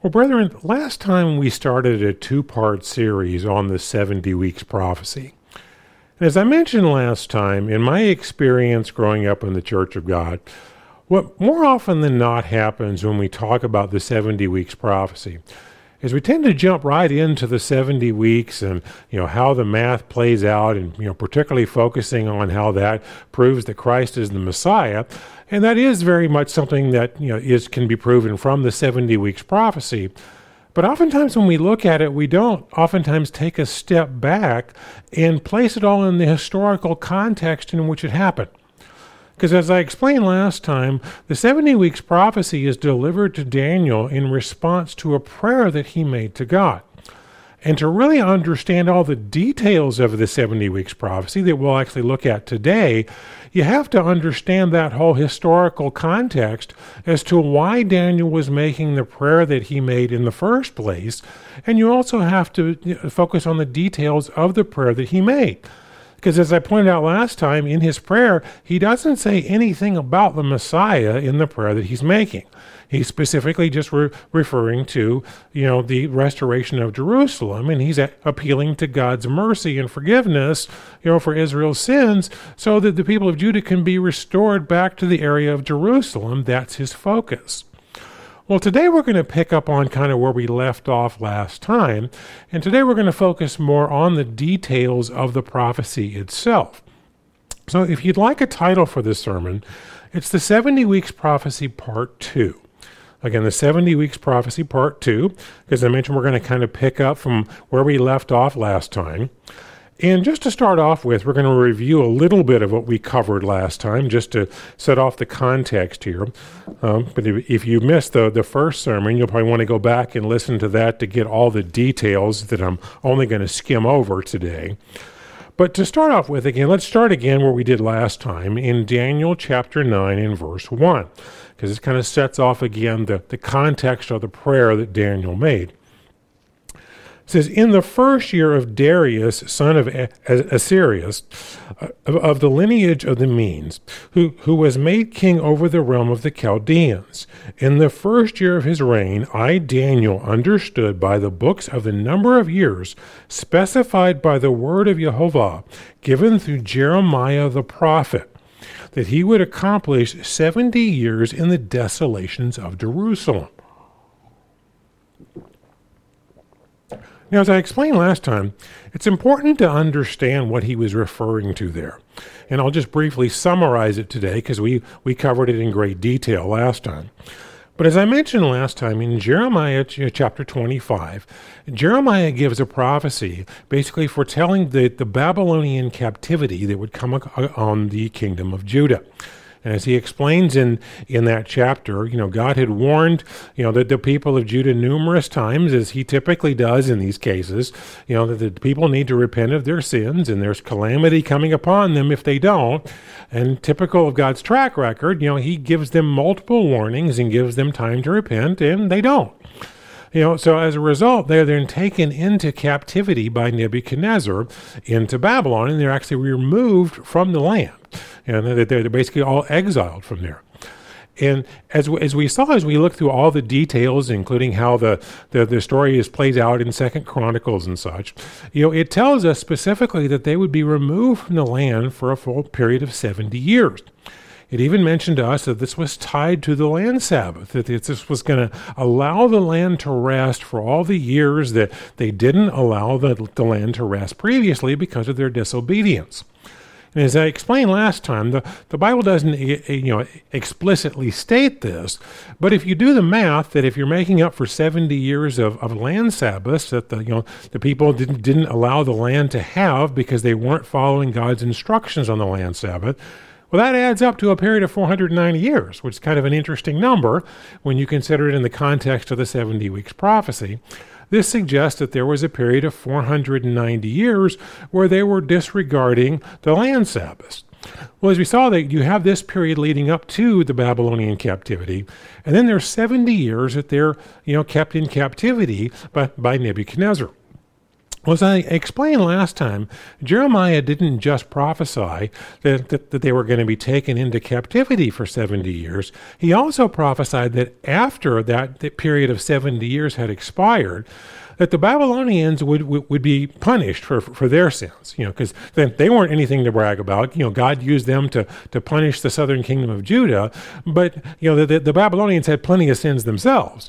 Well, brethren, last time we started a two-part series on the 70 weeks prophecy. And as I mentioned last time, in my experience growing up in the Church of God, what more often than not happens when we talk about the 70 weeks prophecy is we tend to jump right into the 70 weeks and, how the math plays out and, particularly focusing on how that proves that Christ is the Messiah. And that is very much something that, can be proven from the 70 weeks prophecy. But oftentimes when we look at it, we don't oftentimes take a step back and place it all in the historical context in which it happened. Because as I explained last time, the 70 weeks prophecy is delivered to Daniel in response to a prayer that he made to God. And to really understand all the details of the 70 weeks prophecy that we'll actually look at today, you have to understand that whole historical context as to why Daniel was making the prayer that he made in the first place. And you also have to focus on the details of the prayer that he made. Because as I pointed out last time, in his prayer, he doesn't say anything about the Messiah in the prayer that he's making. He's specifically just referring to, the restoration of Jerusalem, and he's appealing to God's mercy and forgiveness, for Israel's sins, so that the people of Judah can be restored back to the area of Jerusalem. That's his focus. Well, today we're going to pick up on kind of where we left off last time, and today we're going to focus more on the details of the prophecy itself. So if you'd like a title for this sermon, it's the 70 Weeks Prophecy Part 2. Again, the 70 Weeks Prophecy Part 2, because I mentioned we're going to kind of pick up from where we left off last time. And just to start off with, we're going to review a little bit of what we covered last time, just to set off the context here. But if you missed the first sermon, you'll probably want to go back and listen to that to get all the details that I'm only going to skim over today. But to start off with, again, let's start again where we did last time, in Daniel chapter 9 and verse 1, because this kind of sets off again the context of the prayer that Daniel made. It says, in the first year of Darius, son of Assyrius, of the lineage of the Medes, who was made king over the realm of the Chaldeans, in the first year of his reign, I, Daniel, understood by the books of the number of years specified by the word of Jehovah, given through Jeremiah the prophet, that he would accomplish 70 years in the desolations of Jerusalem. Now, as I explained last time, it's important to understand what he was referring to there. And I'll just briefly summarize it today because we covered it in great detail last time. But as I mentioned last time, in Jeremiah chapter 25, Jeremiah gives a prophecy basically foretelling the Babylonian captivity that would come on the kingdom of Judah. And as he explains in that chapter, God had warned, that the people of Judah numerous times, as he typically does in these cases, that the people need to repent of their sins, and there's calamity coming upon them if they don't. And typical of God's track record, he gives them multiple warnings and gives them time to repent, and they don't. So as a result, they're then taken into captivity by Nebuchadnezzar into Babylon, and they're actually removed from the land. And they're basically all exiled from there. And as we saw, as we looked through all the details, including how the story plays out in 2 Chronicles and such, it tells us specifically that they would be removed from the land for a full period of 70 years. It even mentioned to us that this was tied to the land Sabbath, that this was going to allow the land to rest for all the years that they didn't allow the land to rest previously because of their disobedience. And as I explained last time, the Bible doesn't explicitly state this, but if you do the math, that if you're making up for 70 years of land Sabbaths that the people didn't allow the land to have because they weren't following God's instructions on the land Sabbath, well, that adds up to a period of 490 years, which is kind of an interesting number when you consider it in the context of the 70 weeks prophecy. This suggests that there was a period of 490 years where they were disregarding the land Sabbaths. Well, as we saw, that you have this period leading up to the Babylonian captivity, and then there's 70 years that they're kept in captivity by Nebuchadnezzar. Well, as I explained last time, Jeremiah didn't just prophesy that they were going to be taken into captivity for 70 years. He also prophesied that after that period of 70 years had expired, that the Babylonians would be punished for their sins, because they weren't anything to brag about. God used them to punish the southern kingdom of Judah, but the Babylonians had plenty of sins themselves,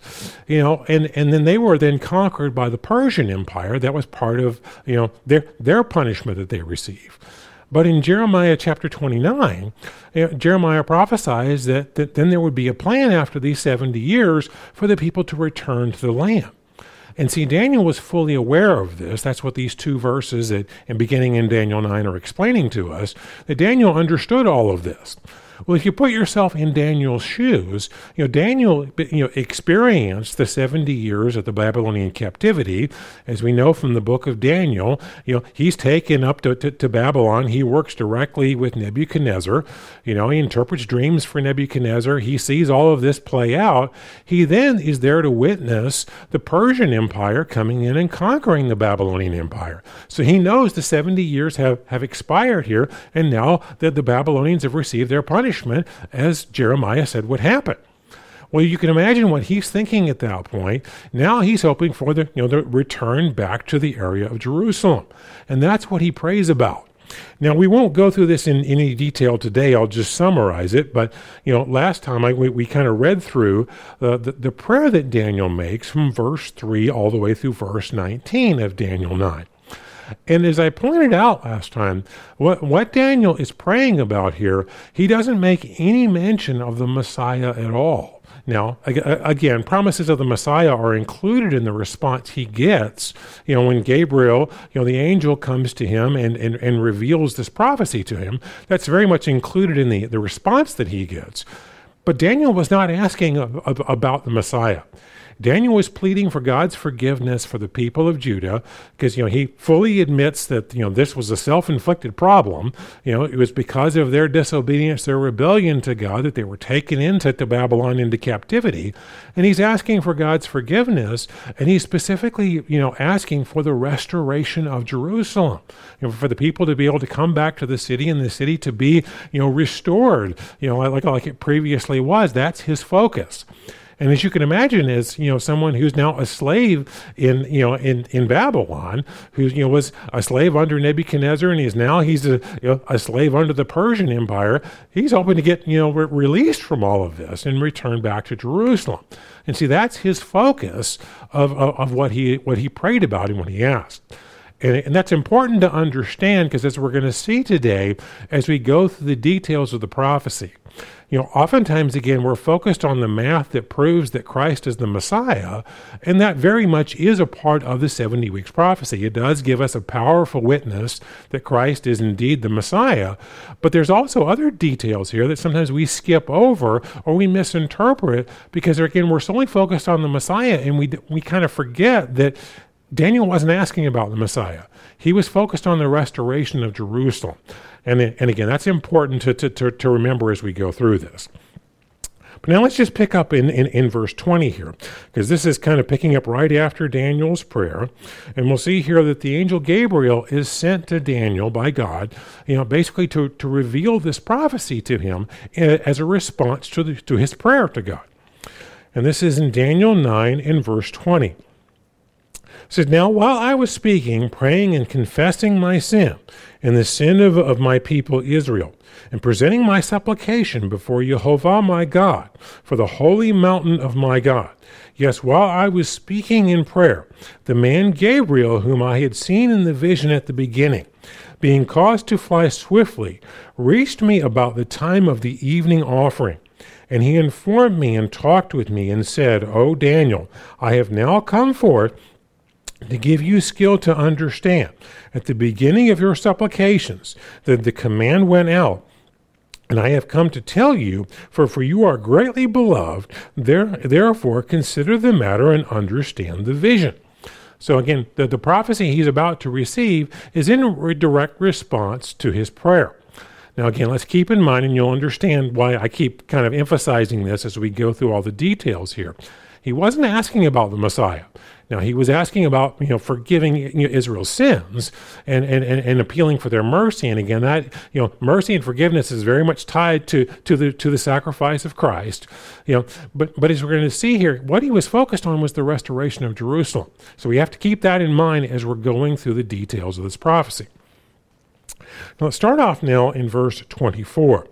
and then they were then conquered by the Persian Empire. That was part of their punishment that they received. But in Jeremiah chapter 29, Jeremiah prophesies that then there would be a plan after these 70 years for the people to return to the land. And see, Daniel was fully aware of this. That's what these two verses and beginning in Daniel 9 are explaining to us, that Daniel understood all of this. Well, if you put yourself in Daniel's shoes, Daniel, experienced the 70 years of the Babylonian captivity. As we know from the book of Daniel, he's taken up to Babylon. He works directly with Nebuchadnezzar. He interprets dreams for Nebuchadnezzar. He sees all of this play out. He then is there to witness the Persian Empire coming in and conquering the Babylonian Empire. So he knows the 70 years have expired here, and now that the Babylonians have received their punishment, as Jeremiah said would happen. Well, you can imagine what he's thinking at that point. Now he's hoping for the return back to the area of Jerusalem. And that's what he prays about. Now, we won't go through this in any detail today. I'll just summarize it. But, last time we kind of read through the prayer that Daniel makes from verse 3 all the way through verse 19 of Daniel 9. And as I pointed out last time, what Daniel is praying about here, he doesn't make any mention of the Messiah at all. Now, again, promises of the Messiah are included in the response he gets, when Gabriel, the angel comes to him and reveals this prophecy to him. That's very much included in the response that he gets. But Daniel was not asking about the Messiah. Daniel was pleading for God's forgiveness for the people of Judah because, he fully admits that, this was a self-inflicted problem. It was because of their disobedience, their rebellion to God, that they were taken into Babylon into captivity. And he's asking for God's forgiveness, and he's specifically, asking for the restoration of Jerusalem, for the people to be able to come back to the city and the city to be, restored, like it previously was. That's his focus. And as you can imagine, as someone who's now a slave in Babylon, who was a slave under Nebuchadnezzar, and he's a slave under the Persian Empire, he's hoping to get released from all of this and return back to Jerusalem. And see, that's his focus of what he prayed about and what he asked. And that's important to understand, because as we're going to see today, as we go through the details of the prophecy, oftentimes, again, we're focused on the math that proves that Christ is the Messiah, and that very much is a part of the 70 weeks prophecy. It does give us a powerful witness that Christ is indeed the Messiah, but there's also other details here that sometimes we skip over or we misinterpret, because, again, we're solely focused on the Messiah, and we kind of forget that Daniel wasn't asking about the Messiah. He was focused on the restoration of Jerusalem. And again, that's important to remember as we go through this. But now let's just pick up in verse 20 here, because this is kind of picking up right after Daniel's prayer. And we'll see here that the angel Gabriel is sent to Daniel by God, basically to reveal this prophecy to him as a response to his prayer to God. And this is in Daniel 9 in verse 20. It says, "Now while I was speaking, praying and confessing my sin and the sin of my people Israel, and presenting my supplication before Jehovah my God for the holy mountain of my God, yes, while I was speaking in prayer, the man Gabriel, whom I had seen in the vision at the beginning, being caused to fly swiftly, reached me about the time of the evening offering. And he informed me and talked with me and said, O Daniel, I have now come forth to give you skill to understand. At the beginning of your supplications, that the command went out, and I have come to tell you, for you are greatly beloved, therefore consider the matter and understand the vision." So again, the prophecy he's about to receive is in a direct response to his prayer. Now again, let's keep in mind, and you'll understand why I keep kind of emphasizing this as we go through all the details here. he wasn't asking about the Messiah. Now, he was asking about, forgiving Israel's sins and appealing for their mercy. And again, that, mercy and forgiveness is very much tied to the sacrifice of Christ. But as we're going to see here, what he was focused on was the restoration of Jerusalem. So we have to keep that in mind as we're going through the details of this prophecy. Now, let's start off now in verse 24.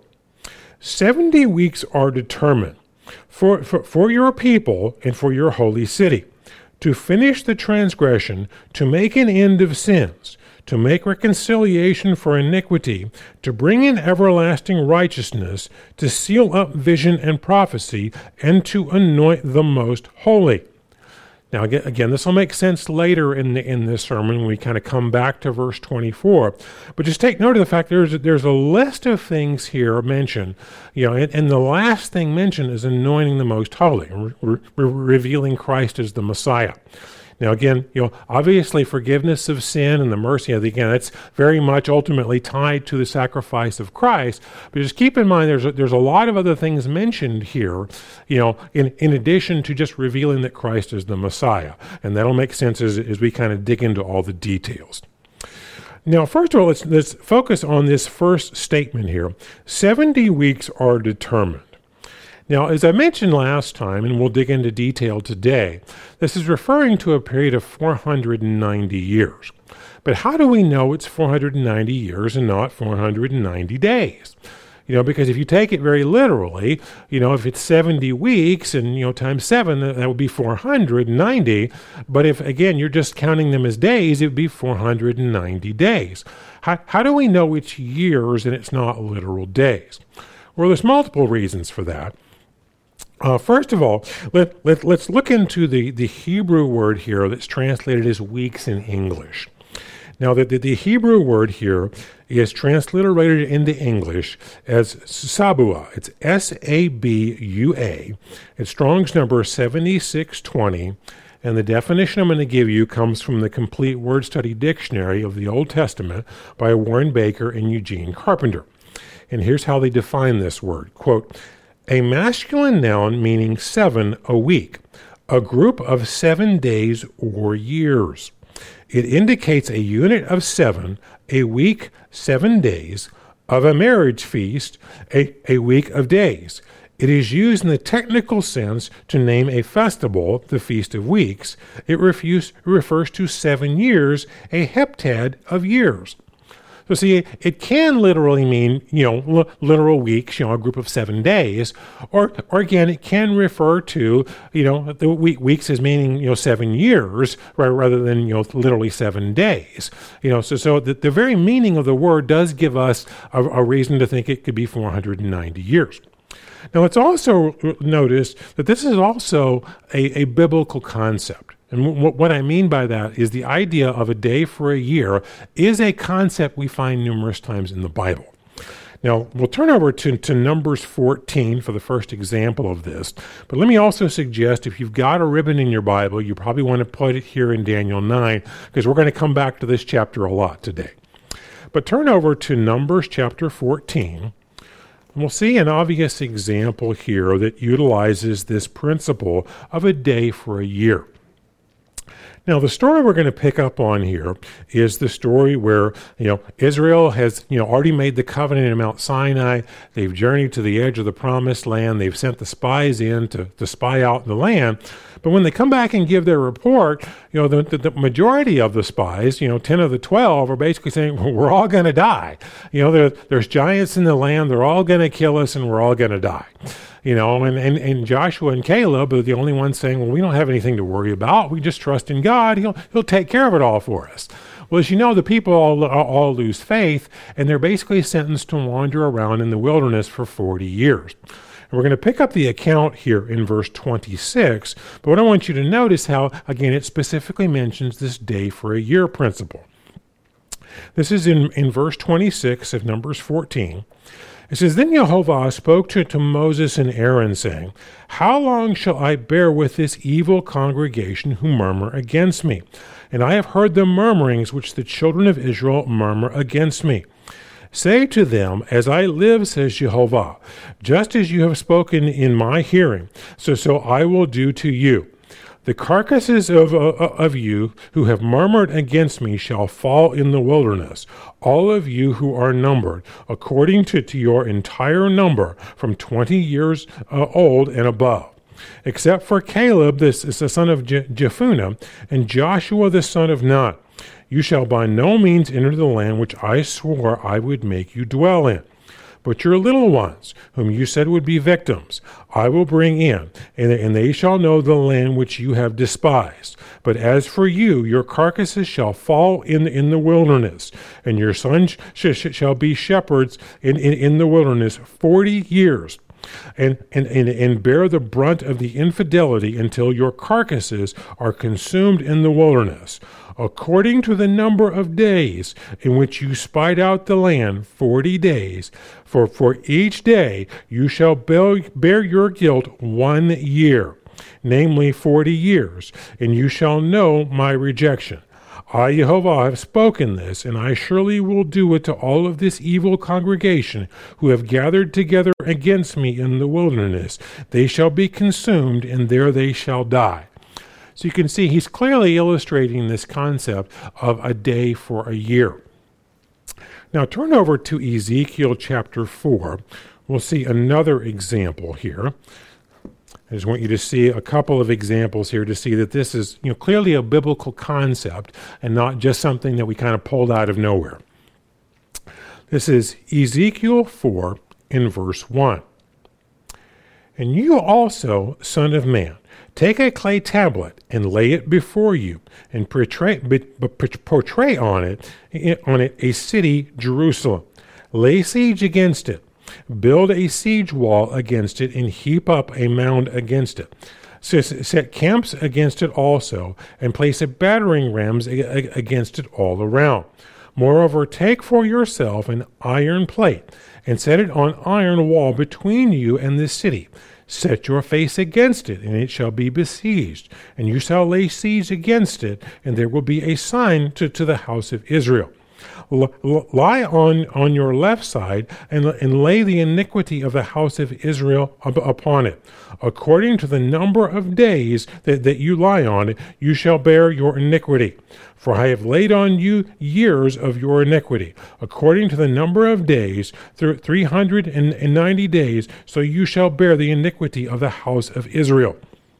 70 weeks are determined for your people and for your holy city, to finish the transgression, to make an end of sins, to make reconciliation for iniquity, to bring in everlasting righteousness, to seal up vision and prophecy, and to anoint the most holy. Now, again, this will make sense later in this sermon when we kind of come back to verse 24. But just take note of the fact there's a list of things here mentioned, and the last thing mentioned is anointing the most holy, revealing Christ as the Messiah. Now, again, obviously forgiveness of sin and the mercy, again, that's very much ultimately tied to the sacrifice of Christ. But just keep in mind there's a lot of other things mentioned here, in addition to just revealing that Christ is the Messiah. And that'll make sense as we kind of dig into all the details. Now, first of all, let's focus on this first statement here. 70 weeks are determined. Now, as I mentioned last time, and we'll dig into detail today, this is referring to a period of 490 years. But how do we know it's 490 years and not 490 days? Because if you take it very literally, if it's 70 weeks and, times 7, that would be 490. But if, again, you're just counting them as days, it would be 490 days. How do we know it's years and it's not literal days? Well, there's multiple reasons for that. First of all, let's look into the Hebrew word here that's translated as weeks in English. Now, the Hebrew word here is transliterated into English as sabua. It's S-A-B-U-A. It's Strong's number 7620, and the definition I'm going to give you comes from the Complete Word Study Dictionary of the Old Testament by Warren Baker and Eugene Carpenter. And here's how they define this word. Quote, a masculine noun meaning 7 a week, a group of 7 days or years. It indicates a unit of 7, a week, 7 days, of a marriage feast, a week of days. It is used in the technical sense to name a festival, the Feast of Weeks. It refers to 7 years, a heptad of years. So see, it can literally mean, literal weeks, a group of 7 days, or again, it can refer to, the weeks as meaning, 7 years, right, rather than, literally 7 days. So the very meaning of the word does give us a reason to think it could be 490 years. Now, let's also notice that this is also a biblical concept. And what I mean by that is the idea of a day for a year is a concept we find numerous times in the Bible. Now, we'll turn over to Numbers 14 for the first example of this. But let me also suggest if you've got a ribbon in your Bible, you probably want to put it here in Daniel 9, because we're going to come back to this chapter a lot today. But turn over to Numbers chapter 14. And we'll see an obvious example here that utilizes this principle of a day for a year. Now, the story we're going to pick up on here is the story where, Israel has, already made the covenant in Mount Sinai. They've journeyed to the edge of the promised land. They've sent the spies in to spy out the land. But when they come back and give their report, the majority of the spies, 10 of the 12, are basically saying, well, we're all going to die. There's giants in the land. They're all going to kill us and we're all going to die. And Joshua and Caleb are the only ones saying, well, we don't have anything to worry about. We just trust in God. He'll take care of it all for us. Well, as you know, the people all lose faith, and they're basically sentenced to wander around in the wilderness for 40 years. And we're going to pick up the account here in verse 26, but what I want you to notice how, again, it specifically mentions this day for a year principle. This is in verse 26 of Numbers 14. It says, Then Jehovah spoke to Moses and Aaron, saying, How long shall I bear with this evil congregation who murmur against me? And I have heard the murmurings which the children of Israel murmur against me. Say to them, as I live, says Jehovah, just as you have spoken in my hearing, so I will do to you. The carcasses of you who have murmured against me shall fall in the wilderness, all of you who are numbered, according to your entire number, from 20 years old and above. Except for Caleb, the son of Jephunneh, and Joshua the son of Nun. You shall by no means enter the land which I swore I would make you dwell in. But your little ones, whom you said would be victims, I will bring in, and they shall know the land which you have despised. But as for you, your carcasses shall fall in the wilderness, and your sons shall be shepherds in the wilderness 40 years. And bear the brunt of the infidelity until your carcasses are consumed in the wilderness, according to the number of days in which you spied out the land, 40 days. For each day you shall bear your guilt 1 year, namely 40 years, and you shall know my rejection. I, Jehovah, have spoken this, and I surely will do it to all of this evil congregation who have gathered together against me in the wilderness. They shall be consumed, and there they shall die. So you can see he's clearly illustrating this concept of a day for a year. Now turn over to Ezekiel chapter 4. We'll see another example here. I just want you to see a couple of examples here to see that this is, clearly a biblical concept and not just something that we kind of pulled out of nowhere. This is Ezekiel 4 in verse 1. And you also, son of man, take a clay tablet and lay it before you, and portray on it a city, Jerusalem. Lay siege against it. Build a siege wall against it, and heap up a mound against it. So set camps against it also, and place a battering rams against it all around. Moreover, take for yourself an iron plate, and set it on iron wall between you and the city. Set your face against it, and it shall be besieged, and you shall lay siege against it, and there will be a sign to the house of Israel. Lie on your left side, and lay the iniquity of the house of Israel upon it. According to the number of days that you lie on it, you shall bear your iniquity. For I have laid on you years of your iniquity, according to the number of days, 390 days, so you shall bear the iniquity of the house of Israel.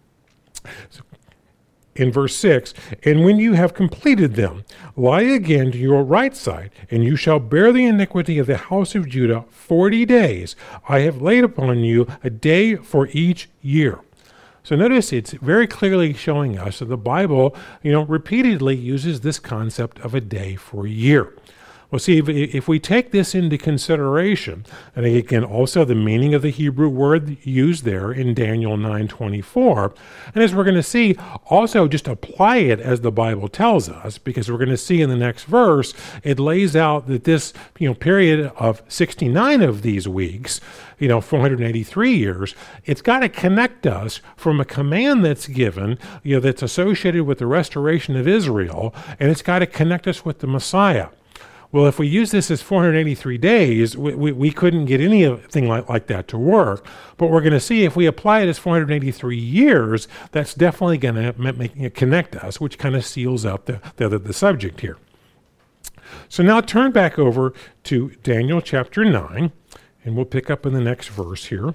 In verse 6, and when you have completed them, lie again to your right side, and you shall bear the iniquity of the house of Judah 40 days. I have laid upon you a day for each year. So notice it's very clearly showing us that the Bible, repeatedly uses this concept of a day for a year. Well, see, if we take this into consideration, and again, also the meaning of the Hebrew word used there in Daniel 9:24, and as we're going to see, also just apply it as the Bible tells us, because we're going to see in the next verse, it lays out that this, period of 69 of these weeks, 483 years, it's got to connect us from a command that's given, that's associated with the restoration of Israel, and it's got to connect us with the Messiah. Well, if we use this as 483 days, we couldn't get anything like that to work. But we're going to see if we apply it as 483 years, that's definitely going to connect us, which kind of seals up the subject here. So now turn back over to Daniel chapter 9, and we'll pick up in the next verse here.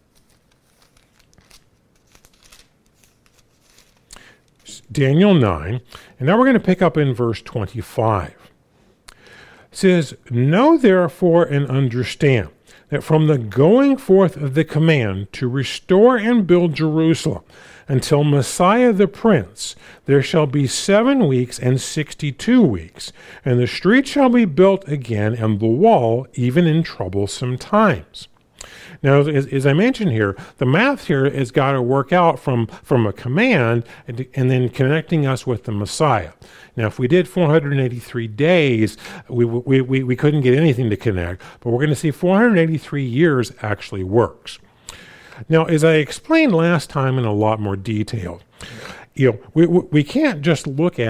Daniel 9, and now we're going to pick up in verse 25. It says, know therefore and understand that from the going forth of the command to restore and build Jerusalem until Messiah the Prince, there shall be 7 weeks and 62 weeks, and the street shall be built again, and the wall even in troublesome times. Now, as I mentioned here, the math here has got to work out from a command and then connecting us with the Messiah. Now, if we did 483 days, we couldn't get anything to connect, but we're going to see 483 years actually works. Now, as I explained last time in a lot more detail, we can't just look at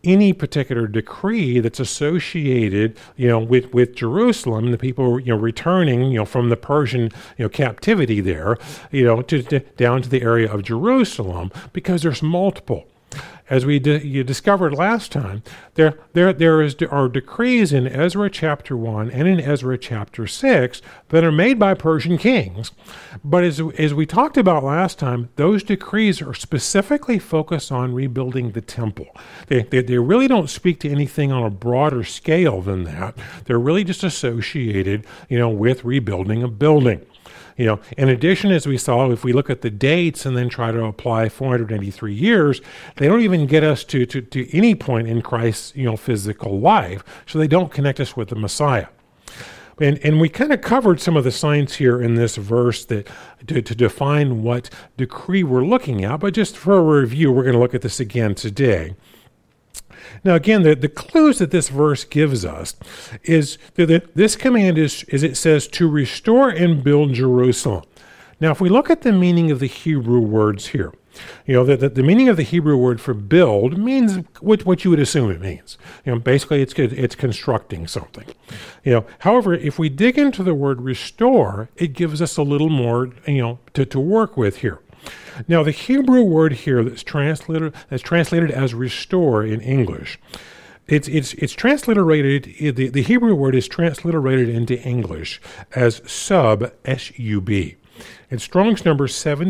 any particular decree that's associated, with Jerusalem, the people, returning, from the Persian, captivity there, down to the area of Jerusalem, because there's multiple. As you discovered last time, there are decrees in Ezra chapter 1 and in Ezra chapter 6 that are made by Persian kings. But as we talked about last time, those decrees are specifically focused on rebuilding the temple. They really don't speak to anything on a broader scale than that. They're really just associated, with rebuilding a building. In addition, as we saw, if we look at the dates and then try to apply 483 years, they don't even get us to any point in Christ's, physical life. So they don't connect us with the Messiah. And we kind of covered some of the signs here in this verse that to define what decree we're looking at. But just for a review, we're going to look at this again today. Now, again, the clues that this verse gives us is that this command is it says, to restore and build Jerusalem. Now, if we look at the meaning of the Hebrew words here, the meaning of the Hebrew word for build means what you would assume it means. Basically, it's constructing something. However, if we dig into the word restore, it gives us a little more, to work with here. Now, the Hebrew word here that's translated as restore in English, it's transliterated. The Hebrew word is transliterated into English as sub, S-U-B. It's Strong's number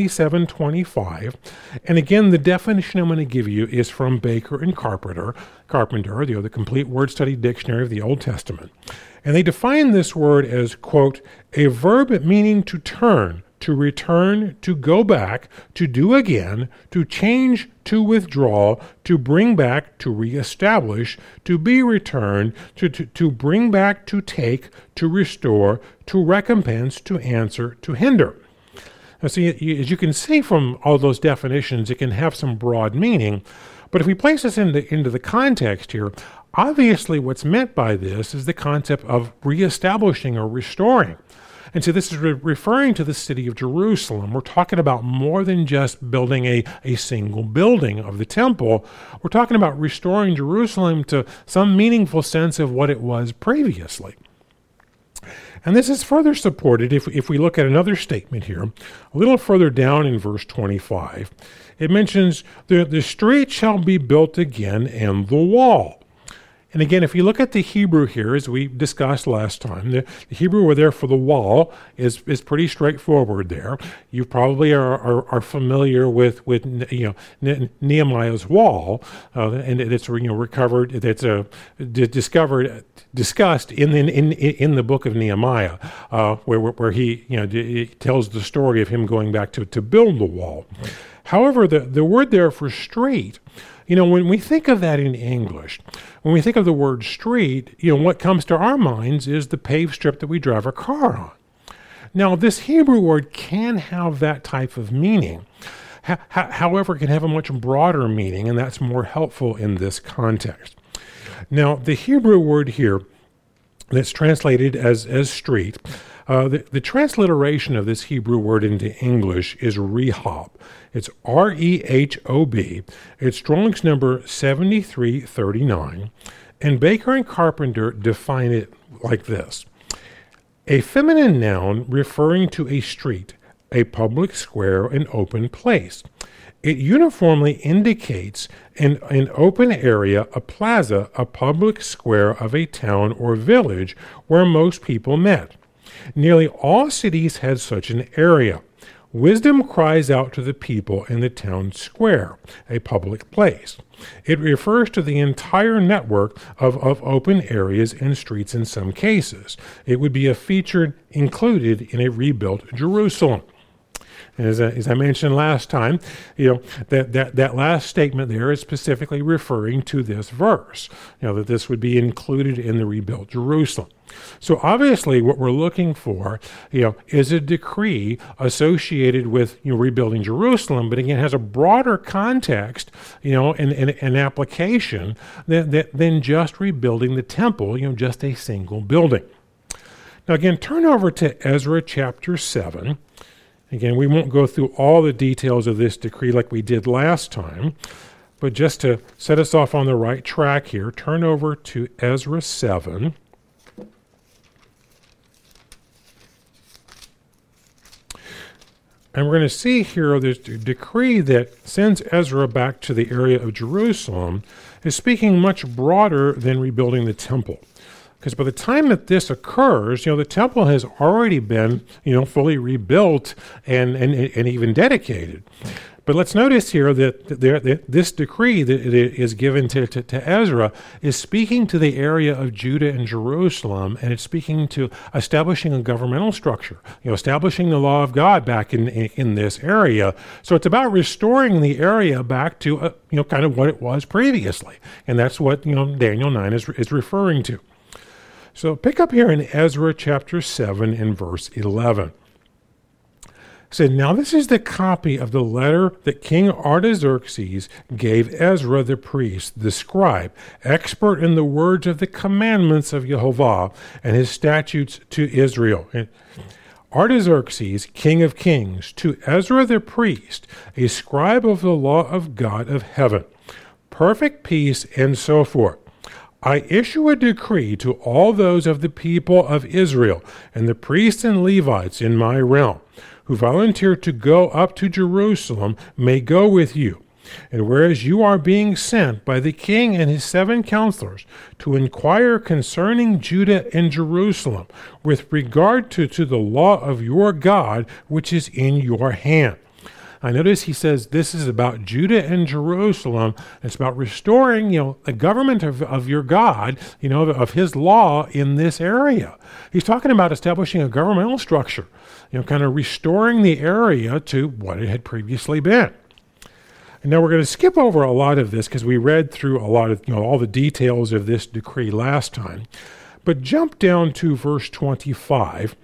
7725. And again, the definition I'm going to give you is from Baker and Carpenter, the Complete Word Study Dictionary of the Old Testament. And they define this word as, quote, a verb meaning to turn, to return, to go back, to do again, to change, to withdraw, to bring back, to reestablish, to be returned, to bring back, to take, to restore, to recompense, to answer, to hinder. Now, see, as you can see from all those definitions, it can have some broad meaning. But if we place this into the context here, obviously what's meant by this is the concept of reestablishing or restoring. And so this is referring to the city of Jerusalem. We're talking about more than just building a single building of the temple. We're talking about restoring Jerusalem to some meaningful sense of what it was previously. And this is further supported if we look at another statement here, a little further down in verse 25. It mentions, the street shall be built again and the wall. And again, if you look at the Hebrew here, as we discussed last time, the Hebrew word there for the wall is pretty straightforward there. You probably are familiar with Nehemiah's wall, and it's recovered. It's discussed in the book of Nehemiah, where he tells the story of him going back to build the wall. However, the word there for street, when we think of that in English, when we think of the word street, what comes to our minds is the paved strip that we drive our car on. Now, this Hebrew word can have that type of meaning. However, it can have a much broader meaning, and that's more helpful in this context. Now, the Hebrew word here that's translated as street, the transliteration of this Hebrew word into English is rehob. It's R-E-H-O-B. It's Strong's number 7339. And Baker and Carpenter define it like this. A feminine noun referring to a street, a public square, an open place. It uniformly indicates an open area, a plaza, a public square of a town or village where most people met. Nearly all cities had such an area. Wisdom cries out to the people in the town square, a public place. It refers to the entire network of open areas and streets in some cases. It would be a feature included in a rebuilt Jerusalem. As I mentioned last time, that last statement there is specifically referring to this verse, that this would be included in the rebuilt Jerusalem. So obviously what we're looking for, is a decree associated with rebuilding Jerusalem, but again has a broader context, and application than just rebuilding the temple, just a single building. Now again, turn over to Ezra chapter 7. Again, we won't go through all the details of this decree like we did last time, But just to set us off on the right track here, turn over to Ezra 7. And we're going to see here this decree that sends Ezra back to the area of Jerusalem is speaking much broader than rebuilding the temple. Because by the time that this occurs, the temple has already been, fully rebuilt and even dedicated. But let's notice here that this decree that is given to Ezra is speaking to the area of Judah and Jerusalem, and it's speaking to establishing a governmental structure, establishing the law of God back in this area. So it's about restoring the area back to, kind of what it was previously. And that's what, Daniel 9 is referring to. So pick up here in Ezra chapter 7 and verse 11. Said, now this is the copy of the letter that King Artaxerxes gave Ezra the priest, the scribe, expert in the words of the commandments of Jehovah and his statutes to Israel. And Artaxerxes, king of kings, to Ezra the priest, a scribe of the law of God of heaven, perfect peace, and so forth. I issue a decree to all those of the people of Israel and the priests and Levites in my realm, who volunteer to go up to Jerusalem may go with you. And whereas you are being sent by the king and his 7 counselors to inquire concerning Judah and Jerusalem with regard to the law of your God, which is in your hand. I notice he says this is about Judah and Jerusalem. It's about restoring, the government of your God, of his law in this area. He's talking about establishing a governmental structure, kind of restoring the area to what it had previously been. And now we're going to skip over a lot of this because we read through a lot of, all the details of this decree last time. But jump down to verse 25.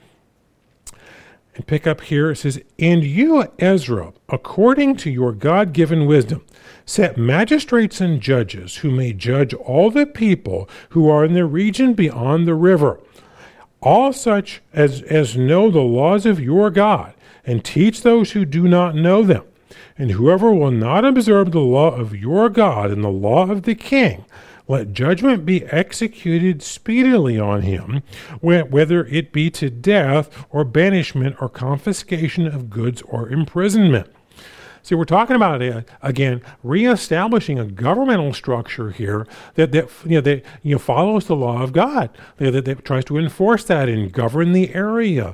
And pick up here, it says, and you, Ezra, according to your God-given wisdom, set magistrates and judges who may judge all the people who are in the region beyond the river, all such as know the laws of your God, and teach those who do not know them. And whoever will not observe the law of your God and the law of the king, let judgment be executed speedily on him, whether it be to death or banishment or confiscation of goods or imprisonment. See, we're talking about, again, reestablishing a governmental structure here that follows the law of God, that tries to enforce that and govern the area,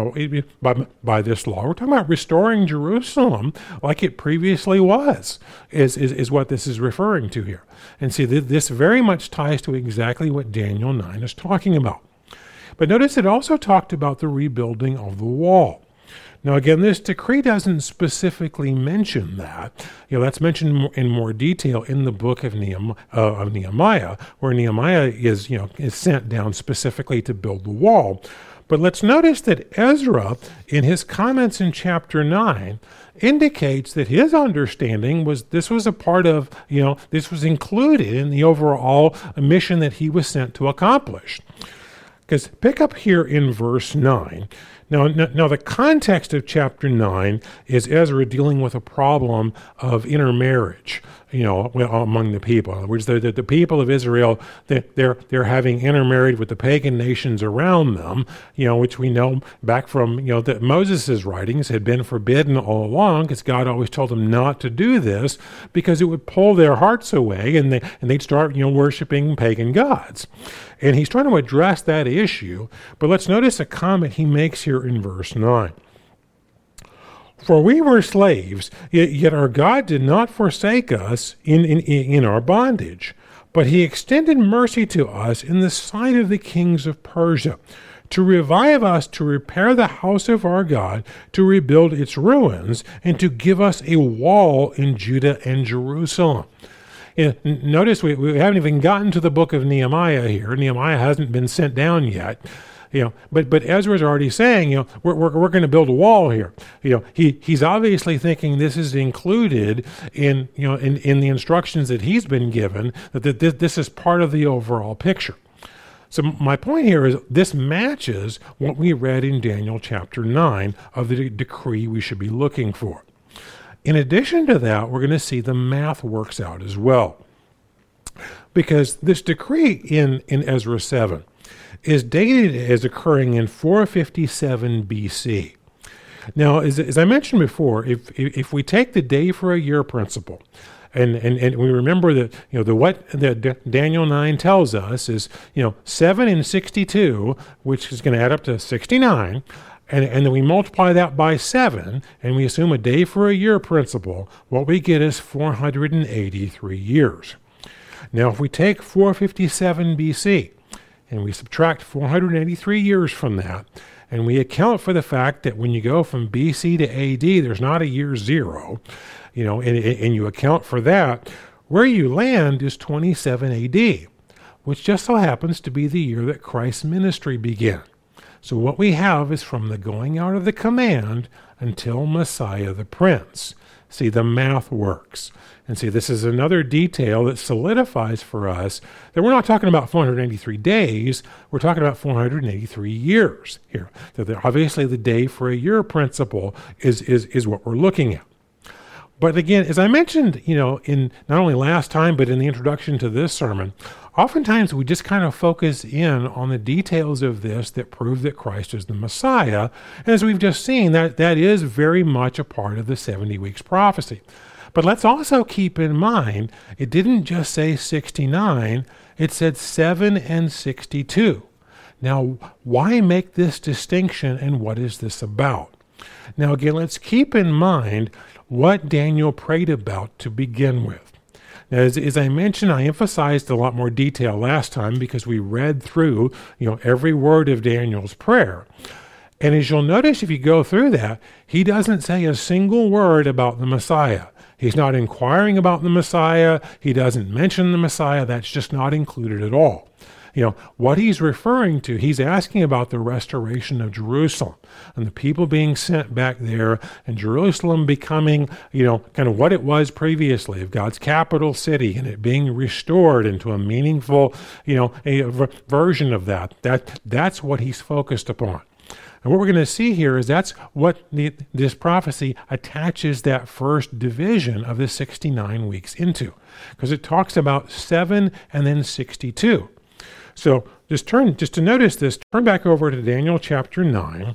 by this law. We're talking about restoring Jerusalem like it previously was, is what this is referring to here. And see, this very much ties to exactly what Daniel 9 is talking about. But notice it also talked about the rebuilding of the wall. Now, again, this decree doesn't specifically mention that. That's mentioned in more detail in the book of Nehemiah, where Nehemiah is sent down specifically to build the wall. But let's notice that Ezra, in his comments in chapter 9, indicates that his understanding was this was a part of, this was included in the overall mission that he was sent to accomplish. Because pick up here in verse 9. Now, the context of chapter 9 is Ezra dealing with a problem of intermarriage, among the people. In other words, the people of Israel, they're having intermarried with the pagan nations around them, which we know back from, that Moses' writings had been forbidden all along, because God always told them not to do this because it would pull their hearts away and they'd start, worshiping pagan gods. And he's trying to address that issue, but let's notice a comment he makes here in verse 9. For we were slaves, yet our God did not forsake us in our bondage, but he extended mercy to us in the sight of the kings of Persia, to revive us, to repair the house of our God, to rebuild its ruins, and to give us a wall in Judah and Jerusalem. Notice we haven't even gotten to the book of Nehemiah here. Nehemiah hasn't been sent down yet. But Ezra's already saying, we're going to build a wall here. He's obviously thinking this is included in the instructions that he's been given, that this is part of the overall picture. So my point here is this matches what we read in Daniel chapter 9 of the decree we should be looking for. In addition to that, we're going to see the math works out as well. Because this decree in Ezra 7 is dated as occurring in 457 BC. Now, as I mentioned before, if we take the day for a year principle, and we remember that what Daniel 9 tells us is 7 and 62, which is going to add up to 69, and then we multiply that by 7, and we assume a day for a year principle, what we get is 483 years. Now, if we take 457 BC and we subtract 483 years from that, and we account for the fact that when you go from BC to AD, there's not a year zero, and you account for that, where you land is 27 AD, which just so happens to be the year that Christ's ministry began. So what we have is from the going out of the command until Messiah the Prince. See, the math works. And see, this is another detail that solidifies for us that we're not talking about 483 days, we're talking about 483 years here. That obviously the day for a year principle is what we're looking at. But again, as I mentioned, in not only last time, but in the introduction to this sermon, oftentimes we just kind of focus in on the details of this that prove that Christ is the Messiah. And as we've just seen, that is very much a part of the 70 weeks prophecy. But let's also keep in mind, it didn't just say 69, it said 7 and 62. Now, why make this distinction, and what is this about? Now, again, let's keep in mind what Daniel prayed about to begin with. Now, as I mentioned, I emphasized a lot more detail last time because we read through, every word of Daniel's prayer. And as you'll notice, if you go through that, he doesn't say a single word about the Messiah. He's not inquiring about the Messiah. He doesn't mention the Messiah. That's just not included at all. What he's referring to, he's asking about the restoration of Jerusalem and the people being sent back there and Jerusalem becoming, kind of what it was previously of God's capital city and it being restored into a meaningful, a version of that. That's what he's focused upon. And what we're going to see here is that's what this prophecy attaches that first division of the 69 weeks into, because it talks about 7 and then 62. So just to notice this, turn back over to Daniel chapter 9.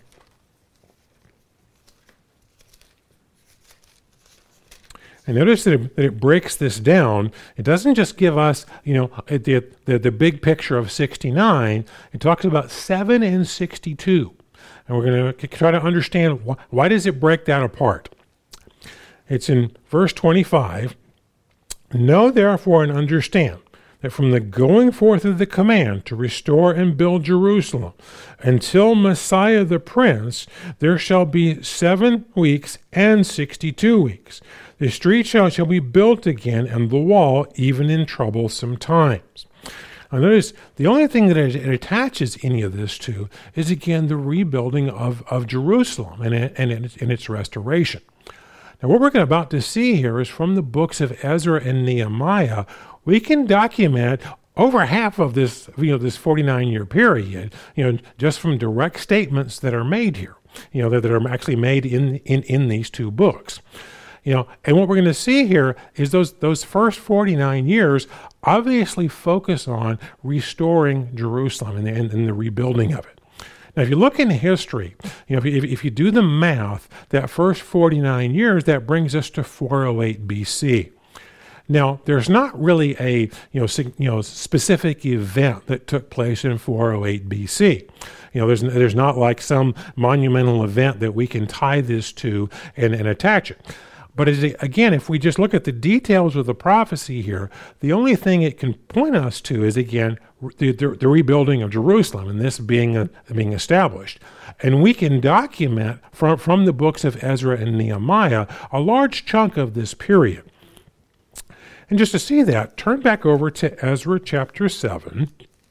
And notice that it breaks this down. It doesn't just give us, the big picture of 69. It talks about 7 and 62. And we're going to try to understand why does it break that apart. It's in verse 25. Know therefore and understand that from the going forth of the command to restore and build Jerusalem until Messiah the Prince, there shall be 7 weeks and 62 weeks. The street shall be built again, and the wall even in troublesome times. Now notice, the only thing that it attaches any of this to is, again, the rebuilding of Jerusalem and its restoration. Now, what we're about to see here is from the books of Ezra and Nehemiah, we can document over half of this, this 49-year period, just from direct statements that are made here, that are actually made in these two books. And what we're going to see here is those first 49 years obviously focus on restoring Jerusalem and the rebuilding of it. Now, if you look in history, if you do the math, that first 49 years, that brings us to 408 BC. Now, there's not really a specific event that took place in 408 BC. There's not like some monumental event that we can tie this to and attach it. But again, if we just look at the details of the prophecy here, the only thing it can point us to is, again, the rebuilding of Jerusalem and this being established. And we can document from the books of Ezra and Nehemiah a large chunk of this period. And just to see that, turn back over to Ezra chapter 7.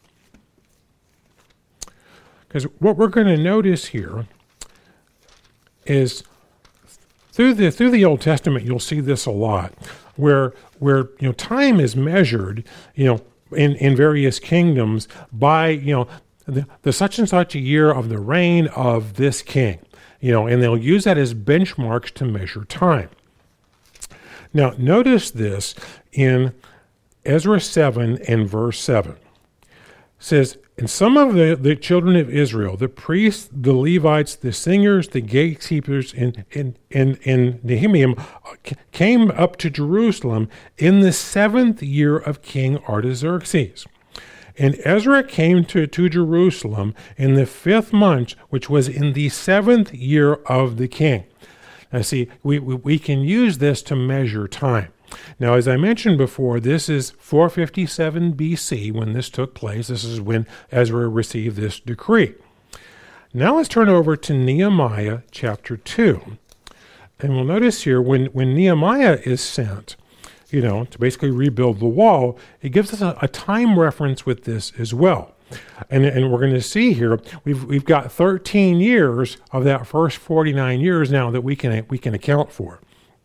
Because what we're going to notice here is through the Old Testament, you'll see this a lot, where time is measured, in various kingdoms by the such and such a year of the reign of this king, and they'll use that as benchmarks to measure time. Now, notice this in Ezra 7 and verse 7. It says, and some of the children of Israel, the priests, the Levites, the singers, the gatekeepers, and Nehemiah came up to Jerusalem in the 7th year of King Artaxerxes. And Ezra came to Jerusalem in the 5th month, which was in the 7th year of the king. Now see, we can use this to measure time. Now, as I mentioned before, this is 457 BC when this took place. This is when Ezra received this decree. Now let's turn over to Nehemiah chapter 2. And we'll notice here when Nehemiah is sent, to basically rebuild the wall, it gives us a time reference with this as well. And we're going to see here, we've got 13 years of that first 49 years now that we can account for.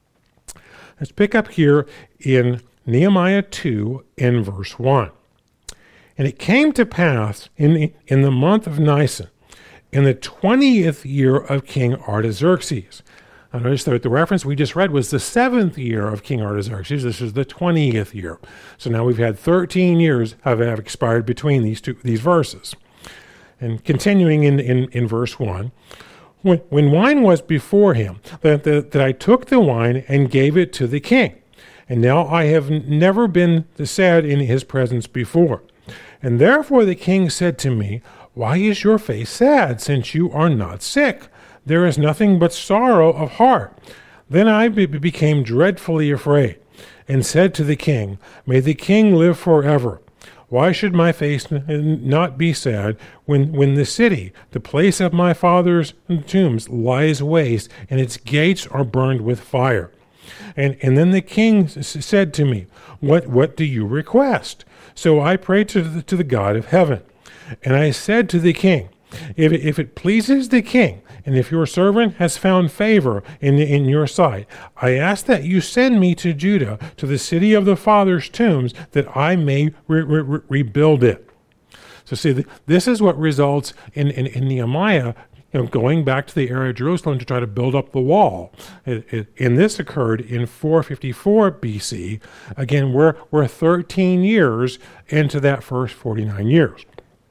Let's pick up here in Nehemiah 2 in verse 1. And it came to pass in the month of Nisan, in the 20th year of King Artaxerxes. Now notice that the reference we just read was the 7th year of King Artaxerxes. This is the 20th year. So now we've had 13 years have expired between these verses. And continuing in verse 1, when wine was before him, that I took the wine and gave it to the king. And now I have never been sad in his presence before. And therefore the king said to me, why is your face sad, since you are not sick? There is nothing but sorrow of heart. Then I became dreadfully afraid, and said to the king, may the king live forever. Why should my face not be sad when the city, the place of my father's tombs, lies waste, and its gates are burned with fire? And then the king said to me, what do you request? So I prayed to the God of heaven. And I said to the king, if it pleases the king, and if your servant has found favor in your sight, I ask that you send me to Judah, to the city of the father's tombs, that I may rebuild it. So see, this is what results in Nehemiah going back to the area of Jerusalem to try to build up the wall. And this occurred in 454 BC. Again, we're 13 years into that first 49 years.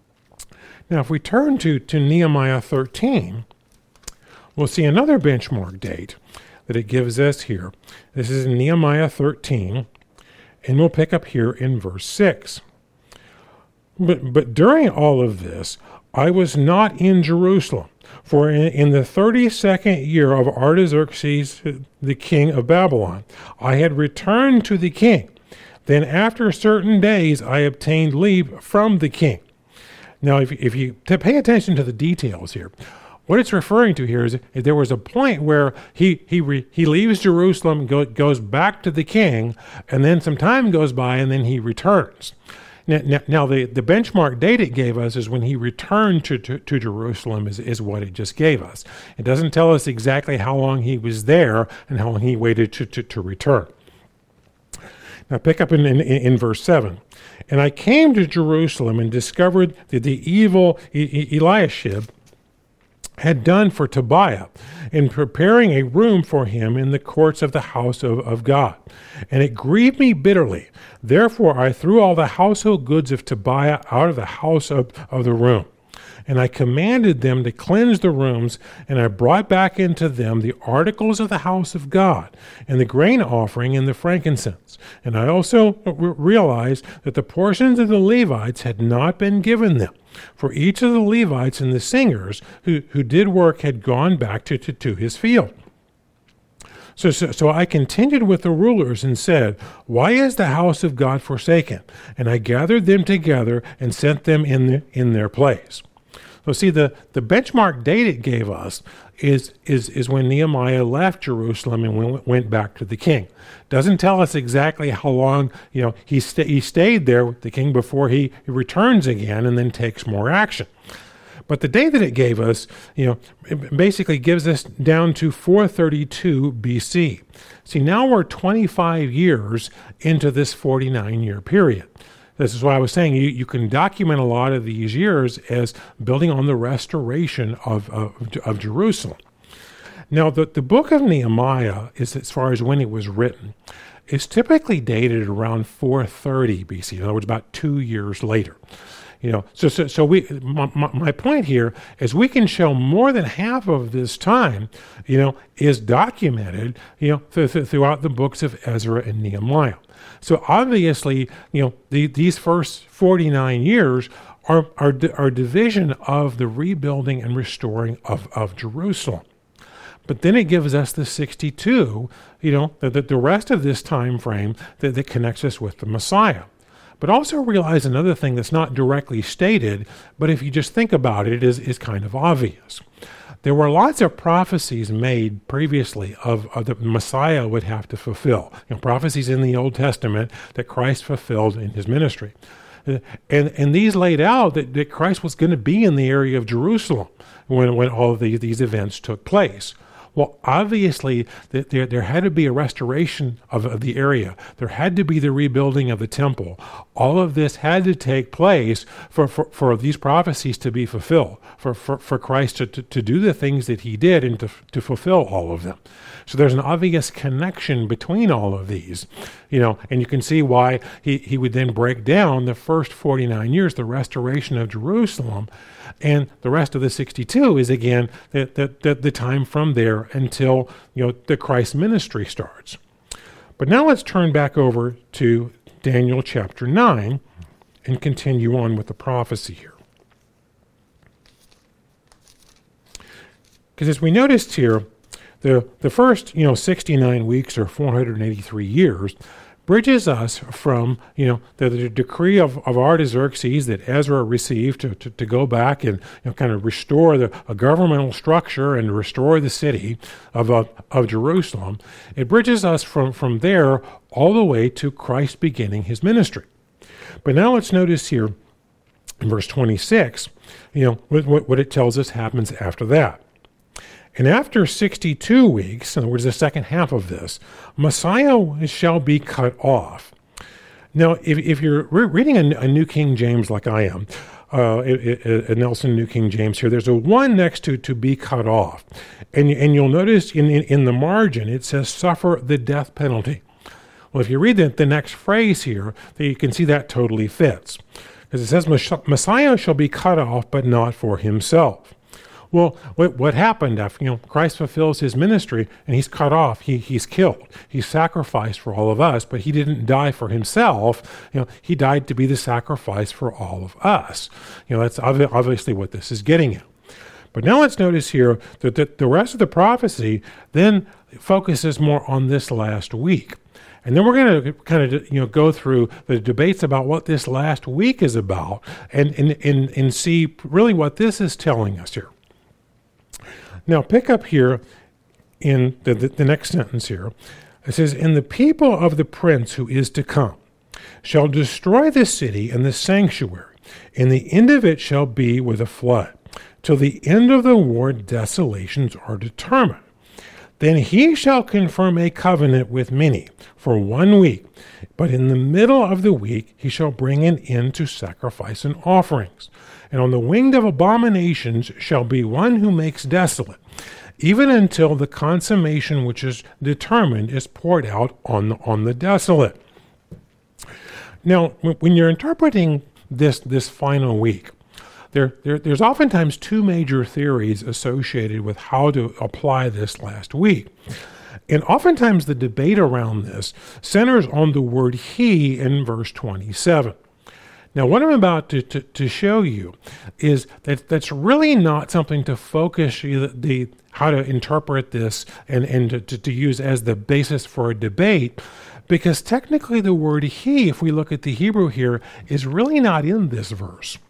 Now, if we turn to Nehemiah 13, we'll see another benchmark date that it gives us here. This is in Nehemiah 13, and we'll pick up here in verse 6. But during all of this, I was not in Jerusalem, for in the 32nd year of Artaxerxes, the king of Babylon, I had returned to the king. Then after certain days, I obtained leave from the king. Now, if you pay attention to the details here, what it's referring to here is there was a point where he leaves Jerusalem, goes back to the king, and then some time goes by, and then he returns. Now the benchmark date it gave us is when he returned to Jerusalem is what it just gave us. It doesn't tell us exactly how long he was there and how long he waited to return. Now pick up in verse 7. And I came to Jerusalem and discovered that the evil Eliashib had done for Tobiah in preparing a room for him in the courts of the house of God. And it grieved me bitterly. Therefore I threw all the household goods of Tobiah out of the house of the room. And I commanded them to cleanse the rooms, and I brought back into them the articles of the house of God, and the grain offering and the frankincense. And I also realized that the portions of the Levites had not been given them, for each of the Levites and the singers who did work had gone back to his field. So I continued with the rulers and said, why is the house of God forsaken? And I gathered them together and sent them in their place. So see, the benchmark date it gave us is when Nehemiah left Jerusalem and went back to the king. Doesn't tell us exactly how long he stayed there with the king before he returns again and then takes more action. But the day that it gave us, it basically gives us down to 432 BC. See, now we're 25 years into this 49-year period. This is why I was saying you can document a lot of these years as building on the restoration of Jerusalem. Now, the book of Nehemiah, is as far as when it was written, is typically dated around 430 BC. In other words, about 2 years later. My point here is we can show more than half of this time, is documented, throughout the books of Ezra and Nehemiah. So obviously, these first 49 years are division of the rebuilding and restoring of Jerusalem. But then it gives us the 62, the rest of this time frame that connects us with the Messiah. But also realize another thing that's not directly stated, but if you just think about it, is kind of obvious. There were lots of prophecies made previously of the Messiah would have to fulfill. Prophecies in the Old Testament that Christ fulfilled in his ministry. And these laid out that Christ was going to be in the area of Jerusalem when all of these events took place. Well, obviously, there had to be a restoration of the area. There had to be the rebuilding of the temple. All of this had to take place for these prophecies to be fulfilled, for Christ to do the things that he did and to fulfill all of them. So there's an obvious connection between all of these, and you can see why he would then break down the first 49 years, the restoration of Jerusalem, and the rest of the 62 is again the time from there until the Christ ministry starts. But now let's turn back over to Daniel chapter 9 and continue on with the prophecy here. Because as we noticed here, the first 69 weeks or 483 years bridges us from the decree of Artaxerxes that Ezra received to go back and kind of restore a governmental structure and restore the city of Jerusalem. It bridges us from there all the way to Christ beginning his ministry. But now let's notice here in verse 26, what it tells us happens after that. And after 62 weeks, in other words, the second half of this, Messiah shall be cut off. Now, if you're reading a New King James like I am, a Nelson New King James here, there's a one next to be cut off. And you'll notice in the margin, it says suffer the death penalty. Well, if you read the next phrase here, you can see that totally fits. Because it says Messiah shall be cut off, but not for himself. Well, what happened after Christ fulfills his ministry and he's cut off, he's killed, he's sacrificed for all of us, but he didn't die for himself. He died to be the sacrifice for all of us. That's obviously what this is getting at. But now let's notice here that the rest of the prophecy then focuses more on this last week. And then we're going to kind of go through the debates about what this last week is about and see really what this is telling us here. Now, pick up here in the next sentence here. It says, and the people of the prince who is to come shall destroy the city and the sanctuary, and the end of it shall be with a flood. Till the end of the war, desolations are determined. Then he shall confirm a covenant with many for 1 week, but in the middle of the week he shall bring an end to sacrifice and offerings. And on the wing of abominations shall be one who makes desolate, even until the consummation which is determined is poured out on the desolate. Now, when you're interpreting this final week, there's oftentimes two major theories associated with how to apply this last week. And oftentimes the debate around this centers on the word he in verse 27. Now, what I'm about to show you is that's really not something to focus how to interpret this and to use as the basis for a debate, because technically the word he, if we look at the Hebrew here, is really not in this verse.